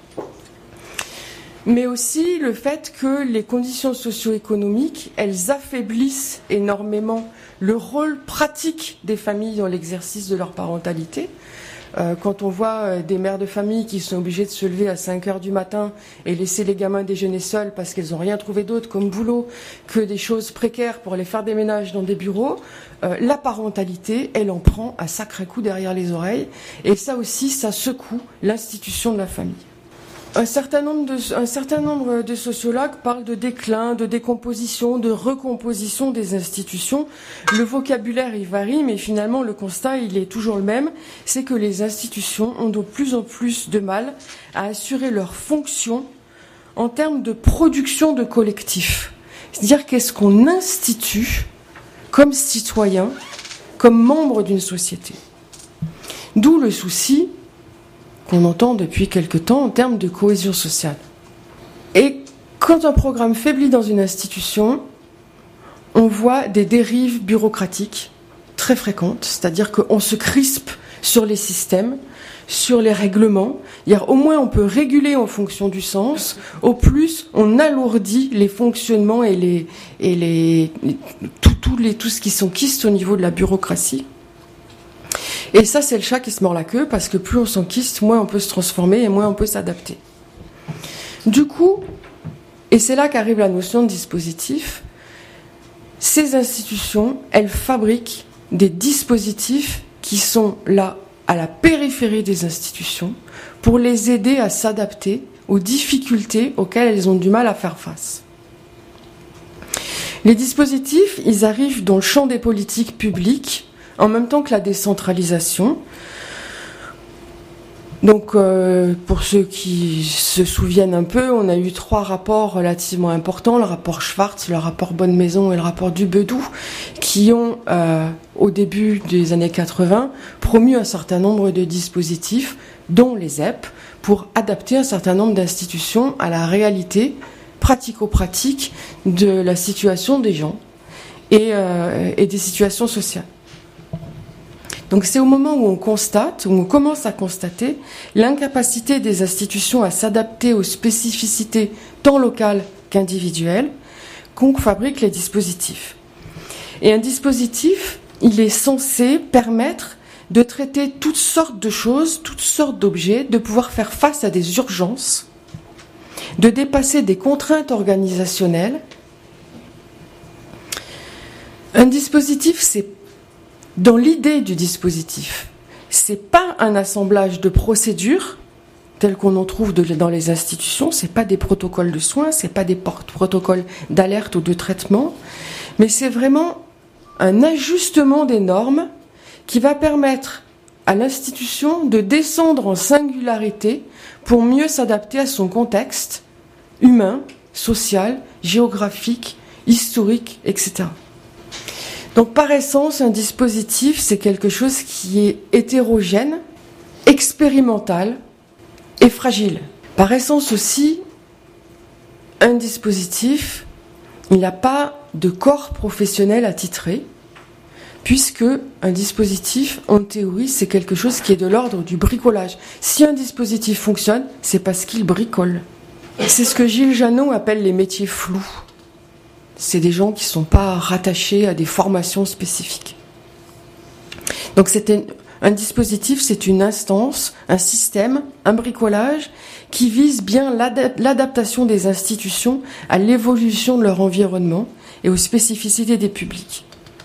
Mais aussi le fait que les conditions socio-économiques, elles affaiblissent énormément le rôle pratique des familles dans l'exercice de leur parentalité. Quand on voit des mères de famille qui sont obligées de se lever à 5 heures du matin et laisser les gamins déjeuner seuls parce qu'elles n'ont rien trouvé d'autre comme boulot que des choses précaires pour les faire des ménages dans des bureaux, la parentalité, elle en prend un sacré coup derrière les oreilles. Et ça aussi, ça secoue l'institution de la famille. Un certain nombre de sociologues parlent de déclin, de décomposition, de recomposition des institutions. Le vocabulaire il varie, mais finalement le constat il est toujours le même, c'est que les institutions ont de plus en plus de mal à assurer leur fonction en termes de production de collectif. C'est-à-dire qu'est-ce qu'on institue comme citoyen, comme membre d'une société. D'où le souci qu'on entend depuis quelque temps en termes de cohésion sociale. Et quand un programme faiblit dans une institution, on voit des dérives bureaucratiques très fréquentes, c'est-à-dire qu'on se crispe sur les systèmes, sur les règlements. Au moins on peut réguler en fonction du sens, au plus on alourdit les fonctionnements et tout ce qui s'enquiste au niveau de la bureaucratie. Et ça, c'est le chat qui se mord la queue, parce que plus on s'enquiste, moins on peut se transformer et moins on peut s'adapter. Du coup, et c'est là qu'arrive la notion de dispositif, ces institutions, elles fabriquent des dispositifs qui sont là, à la périphérie des institutions, pour les aider à s'adapter aux difficultés auxquelles elles ont du mal à faire face. Les dispositifs, ils arrivent dans le champ des politiques publiques, en même temps que la décentralisation. Donc, pour ceux qui se souviennent un peu, on a eu 3 rapports relativement importants, le rapport Schwartz, le rapport Bonne-Maison et le rapport Dubedou, qui ont, au début des années 80, promu un certain nombre de dispositifs, dont les ZEP, pour adapter un certain nombre d'institutions à la réalité pratico-pratique de la situation des gens et des situations sociales. Donc c'est au moment où on commence à constater l'incapacité des institutions à s'adapter aux spécificités tant locales qu'individuelles qu'on fabrique les dispositifs. Et un dispositif, il est censé permettre de traiter toutes sortes de choses, toutes sortes d'objets, de pouvoir faire face à des urgences, de dépasser des contraintes organisationnelles. Un dispositif, c'est dans l'idée du dispositif, c'est pas un assemblage de procédures telles qu'on en trouve dans les institutions, c'est pas des protocoles de soins, c'est pas des protocoles d'alerte ou de traitement, mais c'est vraiment un ajustement des normes qui va permettre à l'institution de descendre en singularité pour mieux s'adapter à son contexte humain, social, géographique, historique, etc. Donc par essence, un dispositif, c'est quelque chose qui est hétérogène, expérimental et fragile. Par essence aussi, un dispositif, il n'a pas de corps professionnel attitré, puisque un dispositif, en théorie, c'est quelque chose qui est de l'ordre du bricolage. Si un dispositif fonctionne, c'est parce qu'il bricole. C'est ce que Gilles Janot appelle les métiers flous. C'est des gens qui ne sont pas rattachés à des formations spécifiques. Donc un dispositif, c'est une instance, un système, un bricolage qui vise bien l'adaptation des institutions à l'évolution de leur environnement et aux spécificités des publics.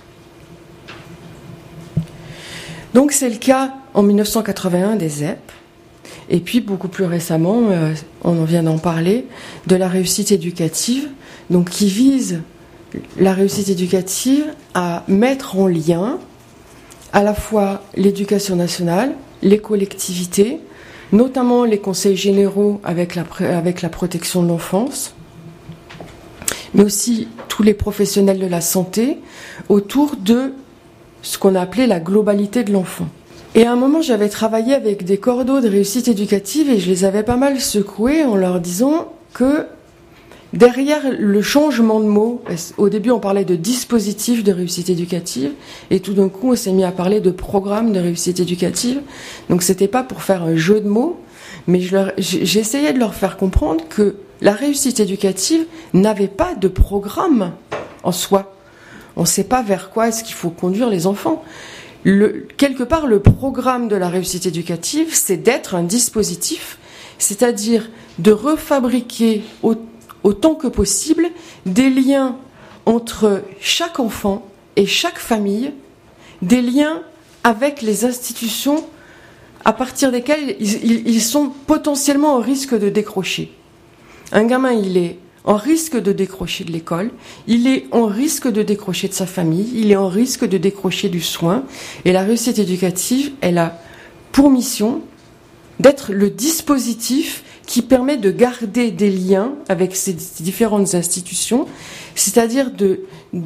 Donc c'est le cas en 1981 des ZEP, et puis beaucoup plus récemment, on vient d'en parler, de la réussite éducative, donc qui vise la réussite éducative à mettre en lien à la fois l'éducation nationale, les collectivités, notamment les conseils généraux avec la protection de l'enfance, mais aussi tous les professionnels de la santé autour de ce qu'on a appelé la globalité de l'enfant. Et à un moment, j'avais travaillé avec des cordeaux de réussite éducative et je les avais pas mal secoués en leur disant que derrière le changement de mot, au début on parlait de dispositif de réussite éducative et tout d'un coup on s'est mis à parler de programme de réussite éducative. Donc c'était pas pour faire un jeu de mots, mais j'essayais de leur faire comprendre que la réussite éducative n'avait pas de programme en soi. On ne sait pas vers quoi est-ce qu'il faut conduire les enfants. Quelque part, le programme de la réussite éducative, c'est d'être un dispositif, c'est-à-dire de refabriquer autant que possible des liens entre chaque enfant et chaque famille, des liens avec les institutions à partir desquelles ils sont potentiellement en risque de décrocher. Un gamin, il est en risque de décrocher de l'école, il est en risque de décrocher de sa famille, il est en risque de décrocher du soin. Et la réussite éducative, elle a pour mission d'être le dispositif qui permet de garder des liens avec ces différentes institutions, c'est-à-dire de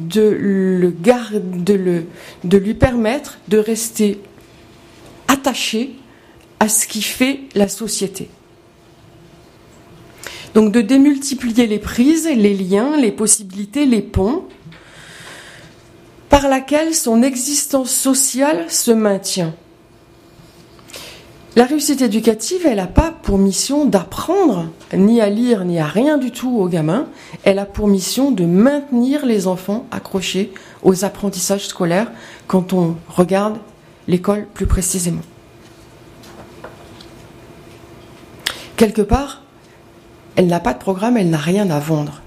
lui permettre de rester attaché à ce qui fait la société. Donc de démultiplier les prises, les liens, les possibilités, les ponts, par laquelle son existence sociale se maintient. La réussite éducative, elle n'a pas pour mission d'apprendre ni à lire ni à rien du tout aux gamins. Elle a pour mission de maintenir les enfants accrochés aux apprentissages scolaires quand on regarde l'école plus précisément. Quelque part, elle n'a pas de programme, elle n'a rien à vendre.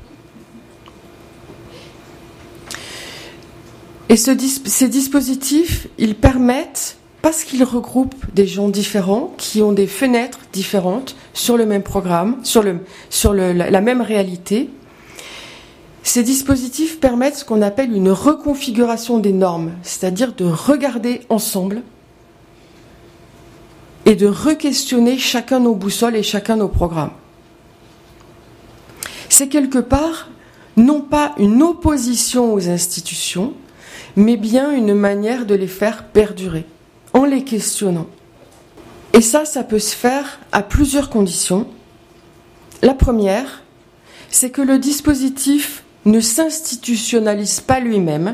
Et ces dispositifs, ils permettent, parce qu'ils regroupent des gens différents, qui ont des fenêtres différentes sur le même programme, sur la même réalité, ces dispositifs permettent ce qu'on appelle une reconfiguration des normes, c'est-à-dire de regarder ensemble et de re-questionner chacun nos boussoles et chacun nos programmes. C'est quelque part, non pas une opposition aux institutions, mais bien une manière de les faire perdurer, en les questionnant. Et ça peut se faire à plusieurs conditions. La première, c'est que le dispositif ne s'institutionnalise pas lui-même.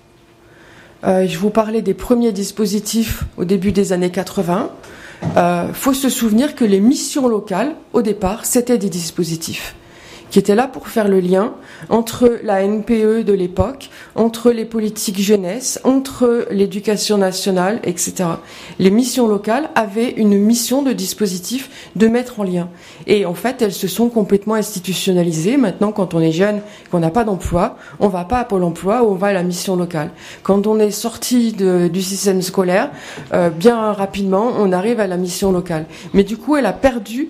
Je vous parlais des premiers dispositifs au début des années 80. Faut se souvenir que les missions locales, au départ, c'était des dispositifs qui étaient là pour faire le lien entre la NPE de l'époque, entre les politiques jeunesse, entre l'éducation nationale, etc. Les missions locales avaient une mission de dispositif de mettre en lien. Et en fait, elles se sont complètement institutionnalisées. Maintenant, quand on est jeune, qu'on n'a pas d'emploi, on va pas à Pôle emploi ou on va à la mission locale. Quand on est sorti du système scolaire, bien rapidement, on arrive à la mission locale. Mais du coup, elle a perdu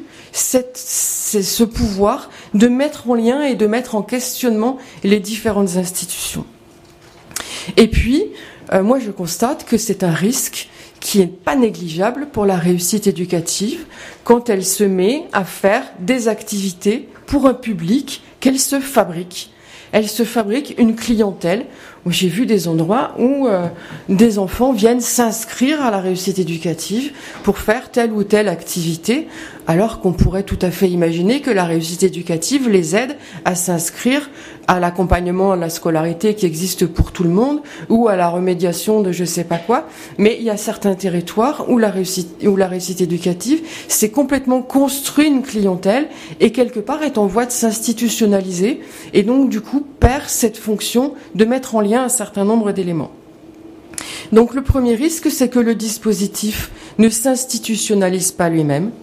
ce pouvoir de mettre en lien et de mettre en questionnement les différentes institutions. Et puis, moi je constate que c'est un risque qui n'est pas négligeable pour la réussite éducative quand elle se met à faire des activités pour un public qu'elle se fabrique. Elle se fabrique une clientèle. J'ai vu des endroits où des enfants viennent s'inscrire à la réussite éducative pour faire telle ou telle activité, alors qu'on pourrait tout à fait imaginer que la réussite éducative les aide à s'inscrire à l'accompagnement à la scolarité qui existe pour tout le monde ou à la remédiation de je sais pas quoi. Mais il y a certains territoires où la réussite éducative s'est complètement construit une clientèle et quelque part est en voie de s'institutionnaliser et donc du coup perd cette fonction de mettre en lien un certain nombre d'éléments. Donc le premier risque, c'est que le dispositif ne s'institutionnalise pas lui-même.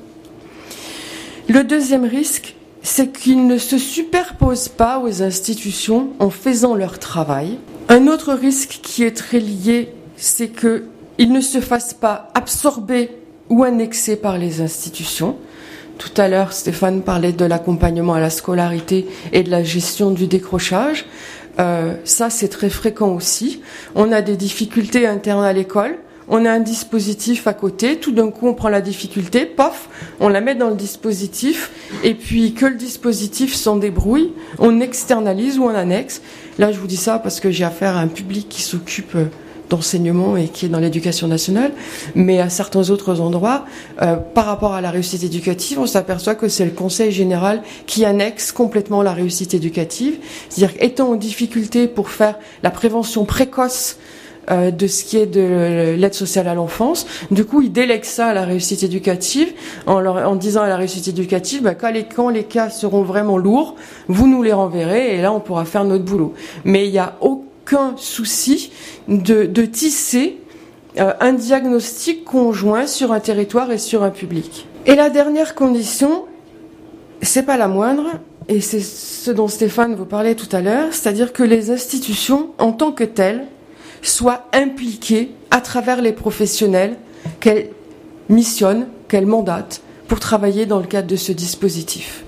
Le deuxième risque, c'est qu'il ne se superpose pas aux institutions en faisant leur travail. Un autre risque qui est très lié, c'est qu'il ne se fasse pas absorber ou annexer par les institutions. Tout à l'heure, Stéphane parlait de l'accompagnement à la scolarité et de la gestion du décrochage. Ça, c'est très fréquent aussi. On a des difficultés internes à l'école. On a un dispositif à côté, tout d'un coup on prend la difficulté, paf, on la met dans le dispositif, et puis que le dispositif s'en débrouille, on externalise ou on annexe. Là je vous dis ça parce que j'ai affaire à un public qui s'occupe d'enseignement et qui est dans l'éducation nationale, mais à certains autres endroits, par rapport à la réussite éducative, on s'aperçoit que c'est le conseil général qui annexe complètement la réussite éducative, c'est-à-dire qu'étant en difficulté pour faire la prévention précoce de ce qui est de l'aide sociale à l'enfance. Du coup, ils délèguent ça à la réussite éducative en disant à la réussite éducative, quand les cas seront vraiment lourds, vous nous les renverrez et là, on pourra faire notre boulot. Mais il n'y a aucun souci de tisser un diagnostic conjoint sur un territoire et sur un public. Et la dernière condition, c'est pas la moindre, et c'est ce dont Stéphane vous parlait tout à l'heure, c'est-à-dire que les institutions, en tant que telles, soient impliquées à travers les professionnels qu'elles missionnent, qu'elles mandatent pour travailler dans le cadre de ce dispositif.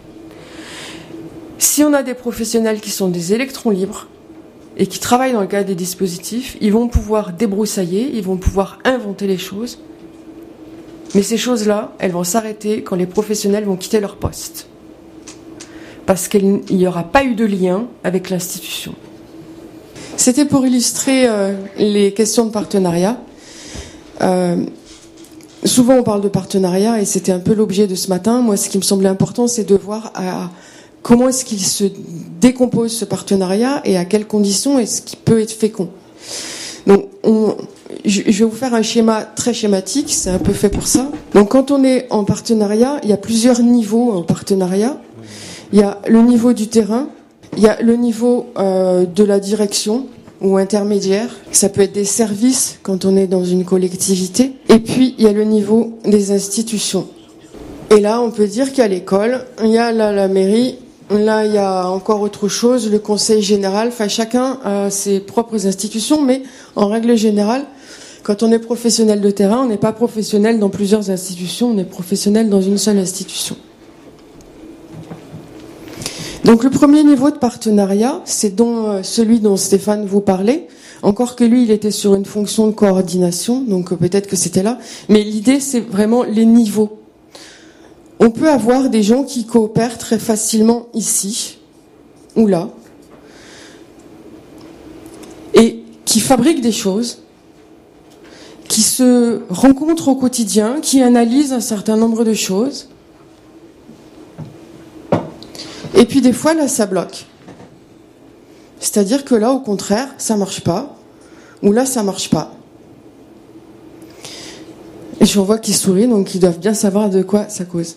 Si on a des professionnels qui sont des électrons libres et qui travaillent dans le cadre des dispositifs, ils vont pouvoir débroussailler, ils vont pouvoir inventer les choses. Mais ces choses-là, elles vont s'arrêter quand les professionnels vont quitter leur poste. Parce qu'il n'y aura pas eu de lien avec l'institution. C'était pour illustrer les questions de partenariat. Souvent on parle de partenariat et c'était un peu l'objet de ce matin. Moi, ce qui me semblait important, c'est de voir comment est-ce qu'il se décompose ce partenariat et à quelles conditions est-ce qu'il peut être fécond. Donc, je vais vous faire un schéma très schématique, c'est un peu fait pour ça. Donc, quand on est en partenariat, il y a plusieurs niveaux en partenariat. Il y a le niveau du terrain. Il y a le niveau de la direction ou intermédiaire. Ça peut être des services quand on est dans une collectivité. Et puis, il y a le niveau des institutions. Et là, on peut dire qu'à l'école, il y a la mairie, là, il y a encore autre chose, le conseil général. Enfin, chacun a ses propres institutions, mais en règle générale, quand on est professionnel de terrain, on n'est pas professionnel dans plusieurs institutions, on est professionnel dans une seule institution. Donc le premier niveau de partenariat, c'est celui dont Stéphane vous parlait, encore que lui, il était sur une fonction de coordination, donc peut-être que c'était là, mais l'idée, c'est vraiment les niveaux. On peut avoir des gens qui coopèrent très facilement ici, ou là, et qui fabriquent des choses, qui qui se rencontrent au quotidien, qui analysent un certain nombre de choses. Et puis des fois, là, ça bloque. C'est-à-dire que là, au contraire, ça marche pas, ou là, ça marche pas. Et je vois qu'ils sourient, donc ils doivent bien savoir de quoi ça cause.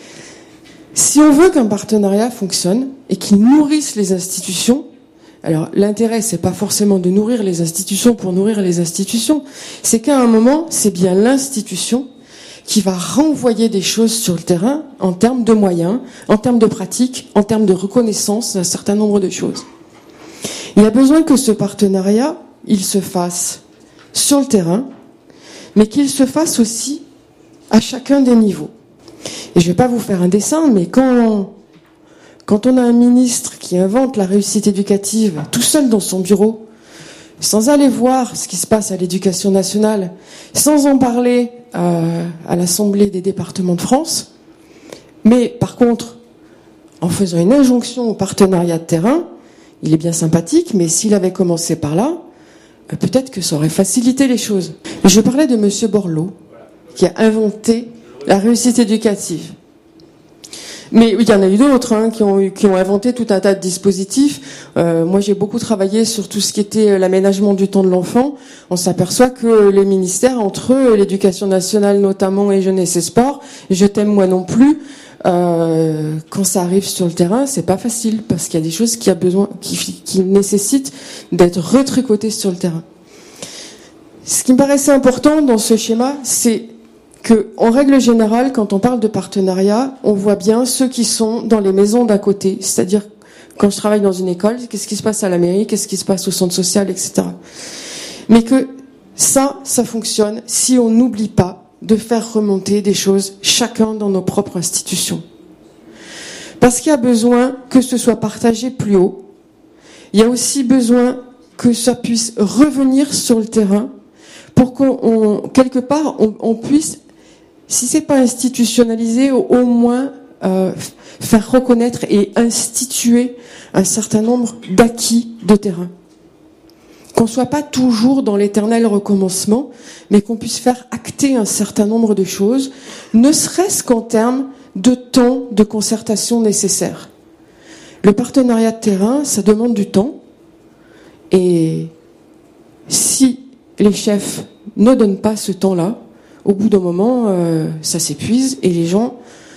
Si on veut qu'un partenariat fonctionne et qu'il nourrisse les institutions, alors l'intérêt, c'est pas forcément de nourrir les institutions pour nourrir les institutions, c'est qu'à un moment, c'est bien l'institution qui va renvoyer des choses sur le terrain en termes de moyens, en termes de pratiques, en termes de reconnaissance d'un certain nombre de choses. Il y a besoin que ce partenariat, il se fasse sur le terrain, mais qu'il se fasse aussi à chacun des niveaux. Et je ne vais pas vous faire un dessin, mais quand on a un ministre qui invente la réussite éducative tout seul dans son bureau, sans aller voir ce qui se passe à l'Éducation nationale, sans en parler à l'Assemblée des départements de France, mais par contre, en faisant une injonction au partenariat de terrain, il est bien sympathique, mais s'il avait commencé par là, peut-être que ça aurait facilité les choses. Je parlais de M. Borloo, qui a inventé la réussite éducative. Mais il y en a eu d'autres qui ont inventé tout un tas de dispositifs. Moi, j'ai beaucoup travaillé sur tout ce qui était l'aménagement du temps de l'enfant. On s'aperçoit que les ministères, entre eux, l'Éducation nationale notamment et Jeunesse et Sport, Je t'aime moi non plus, quand ça arrive sur le terrain, c'est pas facile parce qu'il y a des choses qui nécessitent d'être retricotées sur le terrain. Ce qui me paraissait important dans ce schéma, c'est que, en règle générale, quand on parle de partenariat, on voit bien ceux qui sont dans les maisons d'à côté. C'est-à-dire, quand je travaille dans une école, qu'est-ce qui se passe à la mairie, qu'est-ce qui se passe au centre social, etc. Mais que ça fonctionne si on n'oublie pas de faire remonter des choses chacun dans nos propres institutions. Parce qu'il y a besoin que ce soit partagé plus haut. Il y a aussi besoin que ça puisse revenir sur le terrain pour quelque part, on puisse, si c'est pas institutionnalisé, au moins faire reconnaître et instituer un certain nombre d'acquis de terrain. Qu'on soit pas toujours dans l'éternel recommencement, mais qu'on puisse faire acter un certain nombre de choses, ne serait-ce qu'en termes de temps de concertation nécessaire. Le partenariat de terrain, ça demande du temps, et si les chefs ne donnent pas ce temps-là, au bout d'un moment, ça s'épuise et les gens,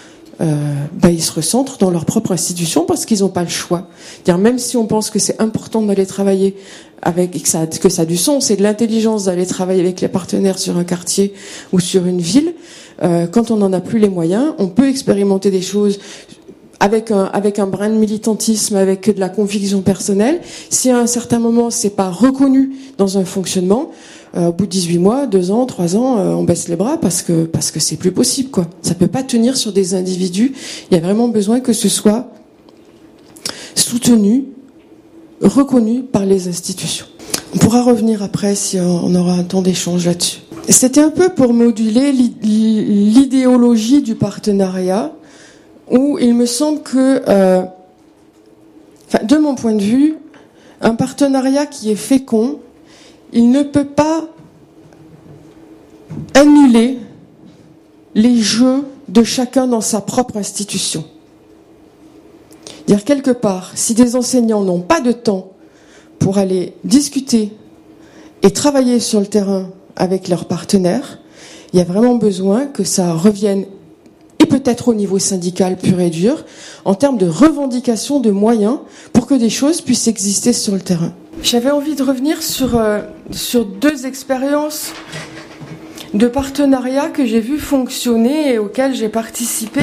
ils se recentrent dans leur propre institution parce qu'ils n'ont pas le choix. C'est-à-dire, même si on pense que c'est important d'aller travailler avec, que ça a du sens, c'est de l'intelligence d'aller travailler avec les partenaires sur un quartier ou sur une ville, quand on n'en a plus les moyens, on peut expérimenter des choses avec un brin de militantisme, avec de la conviction personnelle. Si à un certain moment c'est pas reconnu dans un fonctionnement, au bout de 18 mois, 2 ans, 3 ans, on baisse les bras parce que c'est plus possible, quoi. Ça peut pas tenir sur des individus. Il y a vraiment besoin que ce soit soutenu, reconnu par les institutions. On pourra revenir après si on aura un temps d'échange là-dessus. C'était un peu pour moduler l'idéologie du partenariat, où il me semble que, de mon point de vue, un partenariat qui est fécond, il ne peut pas annuler les jeux de chacun dans sa propre institution. Dire quelque part, si des enseignants n'ont pas de temps pour aller discuter et travailler sur le terrain avec leurs partenaires, il y a vraiment besoin que ça revienne, et peut-être au niveau syndical pur et dur, en termes de revendication de moyens pour que des choses puissent exister sur le terrain. J'avais envie de revenir sur 2 expériences de partenariat que j'ai vu fonctionner et auxquelles j'ai participé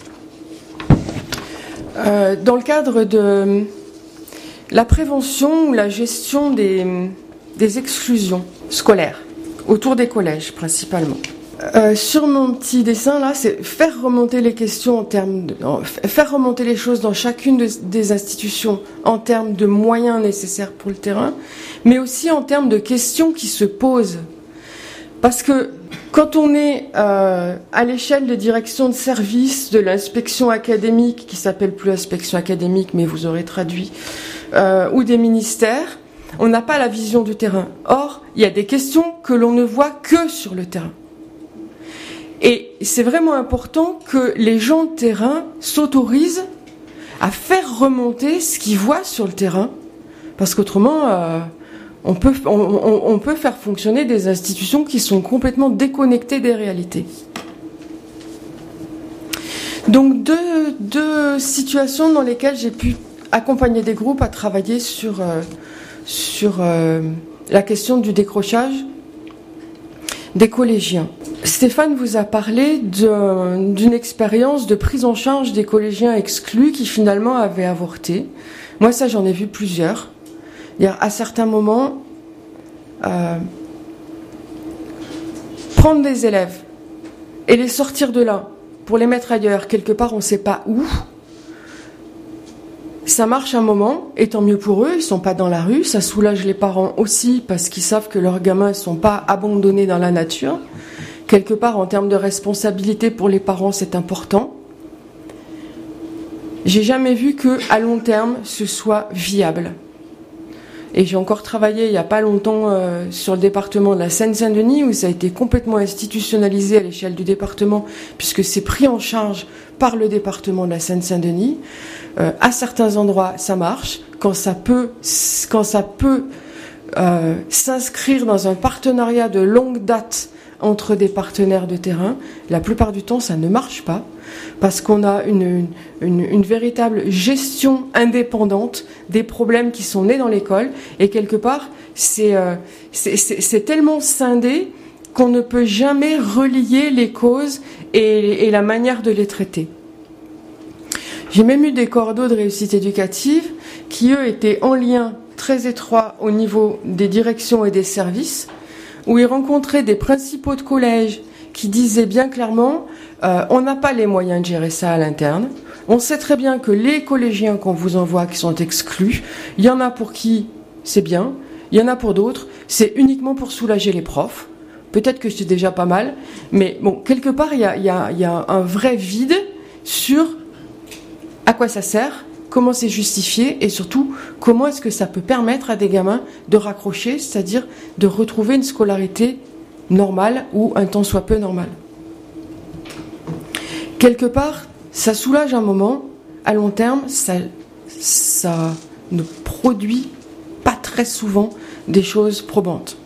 dans le cadre de la prévention ou la gestion des exclusions scolaires, autour des collèges principalement. Sur mon petit dessin là, c'est faire remonter les questions faire remonter les choses dans chacune des institutions en termes de moyens nécessaires pour le terrain, mais aussi en termes de questions qui se posent. Parce que quand on est à l'échelle de direction de service de l'inspection académique, qui s'appelle plus inspection académique, mais vous aurez traduit, ou des ministères, on n'a pas la vision du terrain. Or, il y a des questions que l'on ne voit que sur le terrain. Et c'est vraiment important que les gens de terrain s'autorisent à faire remonter ce qu'ils voient sur le terrain, parce qu'autrement, on peut faire fonctionner des institutions qui sont complètement déconnectées des réalités. Donc deux situations dans lesquelles j'ai pu accompagner des groupes à travailler sur la question du décrochage des collégiens. Stéphane vous a parlé d'une expérience de prise en charge des collégiens exclus qui finalement avaient avorté. Moi, ça, j'en ai vu plusieurs. À certains moments, prendre des élèves et les sortir de là pour les mettre ailleurs, quelque part, on ne sait pas où. Ça marche un moment, et tant mieux pour eux, ils ne sont pas dans la rue. Ça soulage les parents aussi, parce qu'ils savent que leurs gamins ne sont pas abandonnés dans la nature. Quelque part, en termes de responsabilité pour les parents, c'est important. J'ai jamais vu qu'à long terme, ce soit viable. Et j'ai encore travaillé il n'y a pas longtemps sur le département de la Seine-Saint-Denis, où ça a été complètement institutionnalisé à l'échelle du département, puisque c'est pris en charge par le département de la Seine-Saint-Denis. À certains endroits, ça marche. Quand ça peut s'inscrire dans un partenariat de longue date entre des partenaires de terrain, la plupart du temps, ça ne marche pas, parce qu'on a une véritable gestion indépendante des problèmes qui sont nés dans l'école, et quelque part, c'est tellement scindé qu'on ne peut jamais relier les causes et la manière de les traiter. J'ai même eu des coordonnées de réussite éducative qui, eux, étaient en lien très étroit au niveau des directions et des services, où ils rencontraient des principaux de collège qui disaient bien clairement on n'a pas les moyens de gérer ça à l'interne. On sait très bien que les collégiens qu'on vous envoie qui sont exclus, il y en a pour qui c'est bien, il y en a pour d'autres, c'est uniquement pour soulager les profs. Peut-être que c'est déjà pas mal, mais bon, quelque part, il y a un vrai vide sur à quoi ça sert, comment c'est justifié, et surtout, comment est-ce que ça peut permettre à des gamins de raccrocher, c'est-à-dire de retrouver une scolarité normale ou un tant soit peu normale. Quelque part, ça soulage un moment, à long terme, ça ne produit pas très souvent des choses probantes.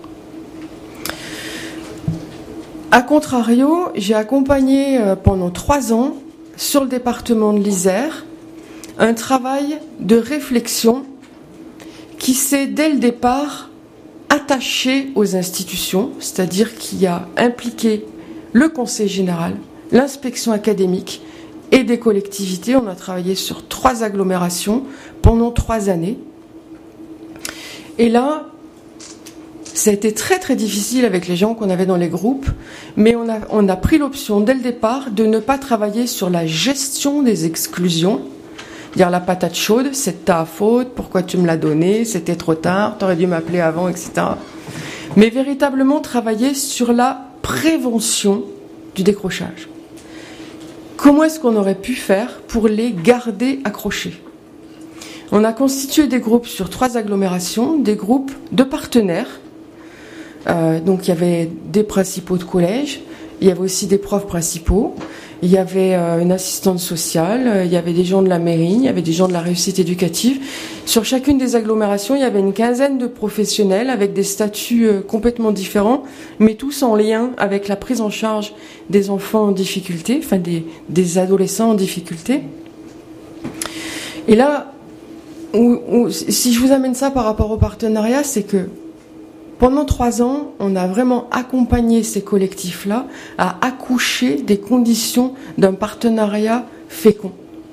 A contrario, j'ai accompagné pendant 3 ans, sur le département de l'Isère, un travail de réflexion qui s'est dès le départ attaché aux institutions, c'est-à-dire qui a impliqué le conseil général, l'inspection académique et des collectivités. On a travaillé sur 3 agglomérations pendant 3 années. Et là, ça a été très très difficile avec les gens qu'on avait dans les groupes, mais on a pris l'option dès le départ de ne pas travailler sur la gestion des exclusions, dire la patate chaude, c'est de ta faute, pourquoi tu me l'as donné, c'était trop tard, t'aurais dû m'appeler avant, etc. Mais véritablement travailler sur la prévention du décrochage. Comment est-ce qu'on aurait pu faire pour les garder accrochés ? On a constitué des groupes sur 3 agglomérations, des groupes de partenaires. Donc il y avait des principaux de collège, il y avait aussi des profs principaux, il y avait une assistante sociale, il y avait des gens de la mairie, il y avait des gens de la réussite éducative. Sur chacune des agglomérations, il y avait une quinzaine de professionnels avec des statuts complètement différents, mais tous en lien avec la prise en charge des enfants en difficulté, enfin des adolescents en difficulté. Et là, si je vous amène ça par rapport au partenariat, c'est que pendant 3 ans, on a vraiment accompagné ces collectifs-là à accoucher des conditions d'un partenariat fécond.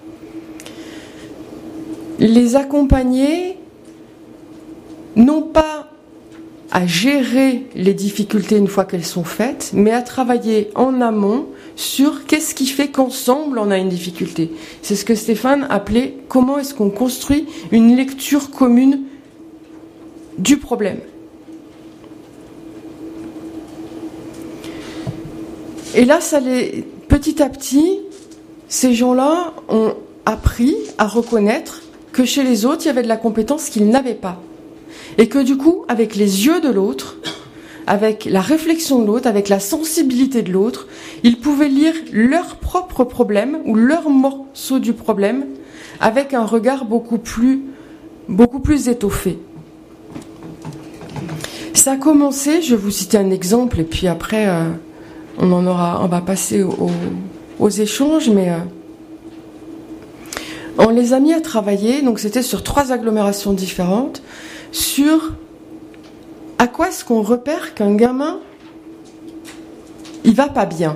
Les accompagner, non pas à gérer les difficultés une fois qu'elles sont faites, mais à travailler en amont sur qu'est-ce qui fait qu'ensemble on a une difficulté. C'est ce que Stéphane appelait comment est-ce qu'on construit une lecture commune du problème. Et là, petit à petit, ces gens-là ont appris à reconnaître que chez les autres, il y avait de la compétence qu'ils n'avaient pas. Et que du coup, avec les yeux de l'autre, avec la réflexion de l'autre, avec la sensibilité de l'autre, ils pouvaient lire leur propre problème ou leur morceau du problème avec un regard beaucoup plus étoffé. Ça a commencé, je vais vous citer un exemple, et puis après, on va passer aux échanges, mais on les a mis à travailler, donc c'était sur 3 agglomérations différentes, sur à quoi est-ce qu'on repère qu'un gamin, il va pas bien.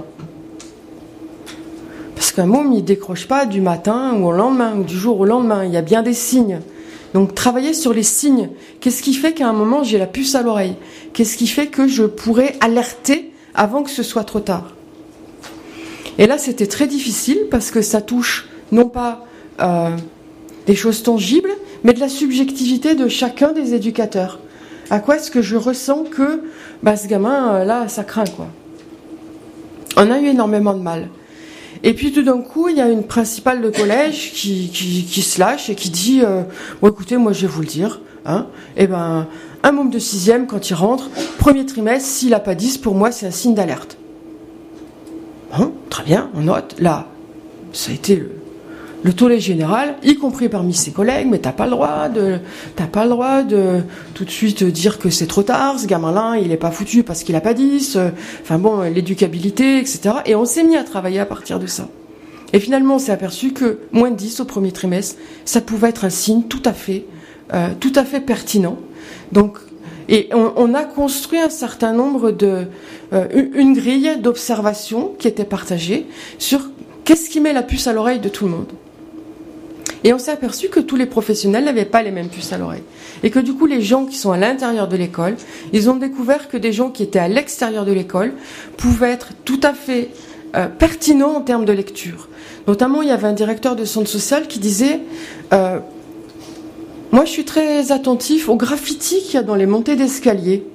Parce qu'un môme, il décroche pas du matin ou au lendemain, ou du jour au lendemain, il y a bien des signes. Donc travailler sur les signes. Qu'est-ce qui fait qu'à un moment j'ai la puce à l'oreille? Qu'est-ce qui fait que je pourrais alerter avant que ce soit trop tard? Et là c'était très difficile parce que ça touche non pas des choses tangibles, mais de la subjectivité de chacun des éducateurs. À quoi est-ce que je ressens que ce gamin là ça craint quoi? On a eu énormément de mal. Et puis tout d'un coup, il y a une principale de collège qui se lâche et qui dit bon, écoutez, moi je vais vous le dire, hein, un môme de 6e, quand il rentre, premier trimestre, s'il n'a pas 10, pour moi c'est un signe d'alerte. Bon, très bien, on note. Là, ça a été le tollé général, y compris parmi ses collègues, mais t'as pas le droit de tout de suite dire que c'est trop tard, ce gamin-là, il est pas foutu parce qu'il a pas 10, l'éducabilité, etc. Et on s'est mis à travailler à partir de ça. Et finalement, on s'est aperçu que moins de 10 au premier trimestre, ça pouvait être un signe tout à fait pertinent. Donc, et on a construit un certain nombre une grille d'observation qui était partagée sur qu'est-ce qui met la puce à l'oreille de tout le monde. Et on s'est aperçu que tous les professionnels n'avaient pas les mêmes puces à l'oreille. Et que du coup, les gens qui sont à l'intérieur de l'école, ils ont découvert que des gens qui étaient à l'extérieur de l'école pouvaient être tout à fait pertinents en termes de lecture. Notamment, il y avait un directeur de centre social qui disait moi, je suis très attentif aux graffitis qu'il y a dans les montées d'escalier.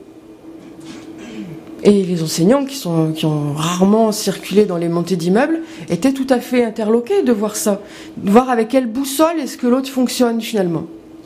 Et les enseignants qui ont rarement circulé dans les montées d'immeubles étaient tout à fait interloqués de voir ça, de voir avec quelle boussole est-ce que l'autre fonctionne finalement.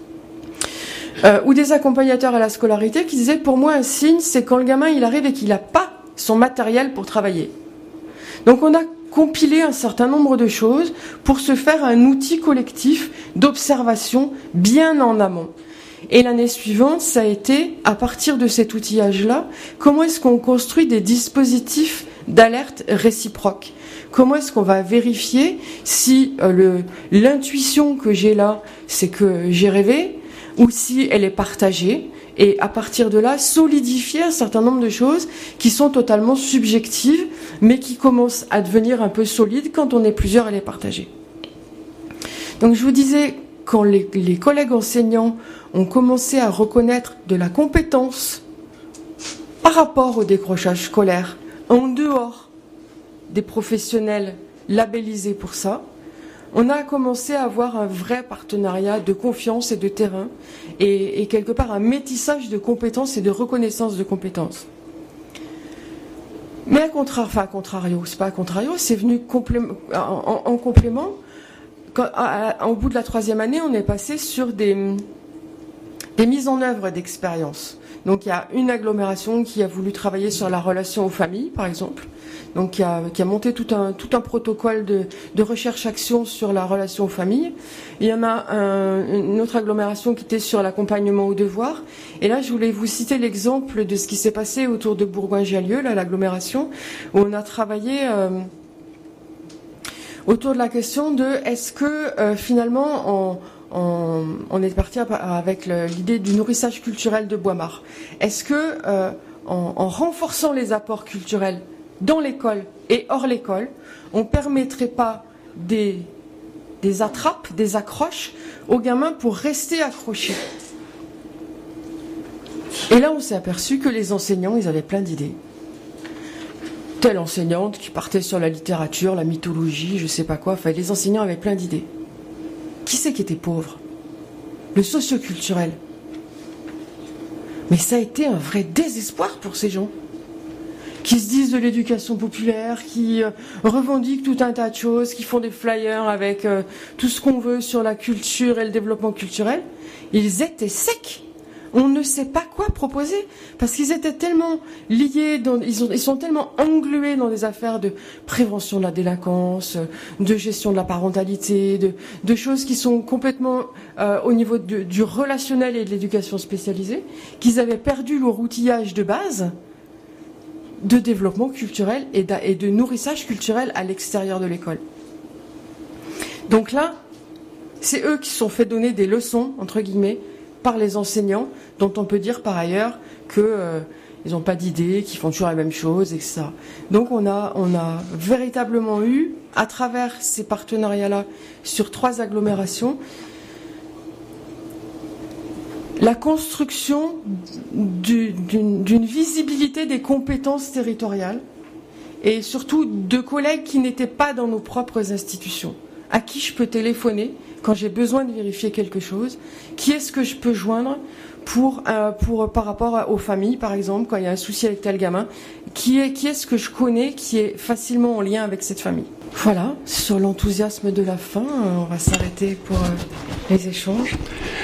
Ou des accompagnateurs à la scolarité qui disaient pour moi un signe c'est quand le gamin il arrive et qu'il n'a pas son matériel pour travailler. Donc on a compilé un certain nombre de choses pour se faire un outil collectif d'observation bien en amont. Et l'année suivante, ça a été, à partir de cet outillage-là, comment est-ce qu'on construit des dispositifs d'alerte réciproque? Comment est-ce qu'on va vérifier si l'intuition que j'ai là, c'est que j'ai rêvé, ou si elle est partagée, et à partir de là, solidifier un certain nombre de choses qui sont totalement subjectives, mais qui commencent à devenir un peu solides quand on est plusieurs à les partager. Donc je vous disais, quand les collègues enseignants ont commencé à reconnaître de la compétence par rapport au décrochage scolaire, en dehors des professionnels labellisés pour ça, on a commencé à avoir un vrai partenariat de confiance et de terrain, et quelque part un métissage de compétences et de reconnaissance de compétences. Mais c'est pas à contrario, c'est venu en complément. Au bout de la 3e année, on est passé sur des mises en œuvre d'expériences. Donc il y a une agglomération qui a voulu travailler sur la relation aux familles, par exemple. Donc qui a monté tout un protocole de recherche-action sur la relation aux familles. Il y en a une autre agglomération qui était sur l'accompagnement aux devoirs. Et là, je voulais vous citer l'exemple de ce qui s'est passé autour de Bourgoin-Jallieu, là, l'agglomération, où on a travaillé autour de la question de est-ce que finalement on est parti avec l'idée du nourrissage culturel de Bois-Marc. Est-ce que en renforçant les apports culturels dans l'école et hors l'école, on ne permettrait pas des attrapes, des accroches aux gamins pour rester accrochés? Et là, on s'est aperçu que les enseignants, ils avaient plein d'idées. Telle enseignante qui partait sur la littérature, la mythologie, je sais pas quoi. Enfin, les enseignants avaient plein d'idées. Qui c'est qui était pauvre? Le socioculturel. Mais ça a été un vrai désespoir pour ces gens qui se disent de l'éducation populaire, qui revendiquent tout un tas de choses, qui font des flyers avec tout ce qu'on veut sur la culture et le développement culturel. Ils étaient secs. on ne sait pas quoi proposer, parce qu'ils étaient tellement liés, ils sont tellement englués dans des affaires de prévention de la délinquance, de gestion de la parentalité, de choses qui sont complètement au niveau du relationnel et de l'éducation spécialisée, qu'ils avaient perdu leur outillage de base de développement culturel et de nourrissage culturel à l'extérieur de l'école. Donc là, c'est eux qui se sont fait donner des leçons, entre guillemets, par les enseignants, dont on peut dire par ailleurs qu'ils n'ont pas d'idées, qu'ils font toujours la même chose, etc. Donc on a véritablement eu, à travers ces partenariats-là, sur 3 agglomérations, la construction d'une visibilité des compétences territoriales et surtout de collègues qui n'étaient pas dans nos propres institutions, à qui je peux téléphoner quand j'ai besoin de vérifier quelque chose, qui est-ce que je peux joindre par rapport aux familles, par exemple, quand il y a un souci avec tel gamin, qui est-ce que je connais qui est facilement en lien avec cette famille. Voilà, sur l'enthousiasme de la fin, on va s'arrêter pour les échanges.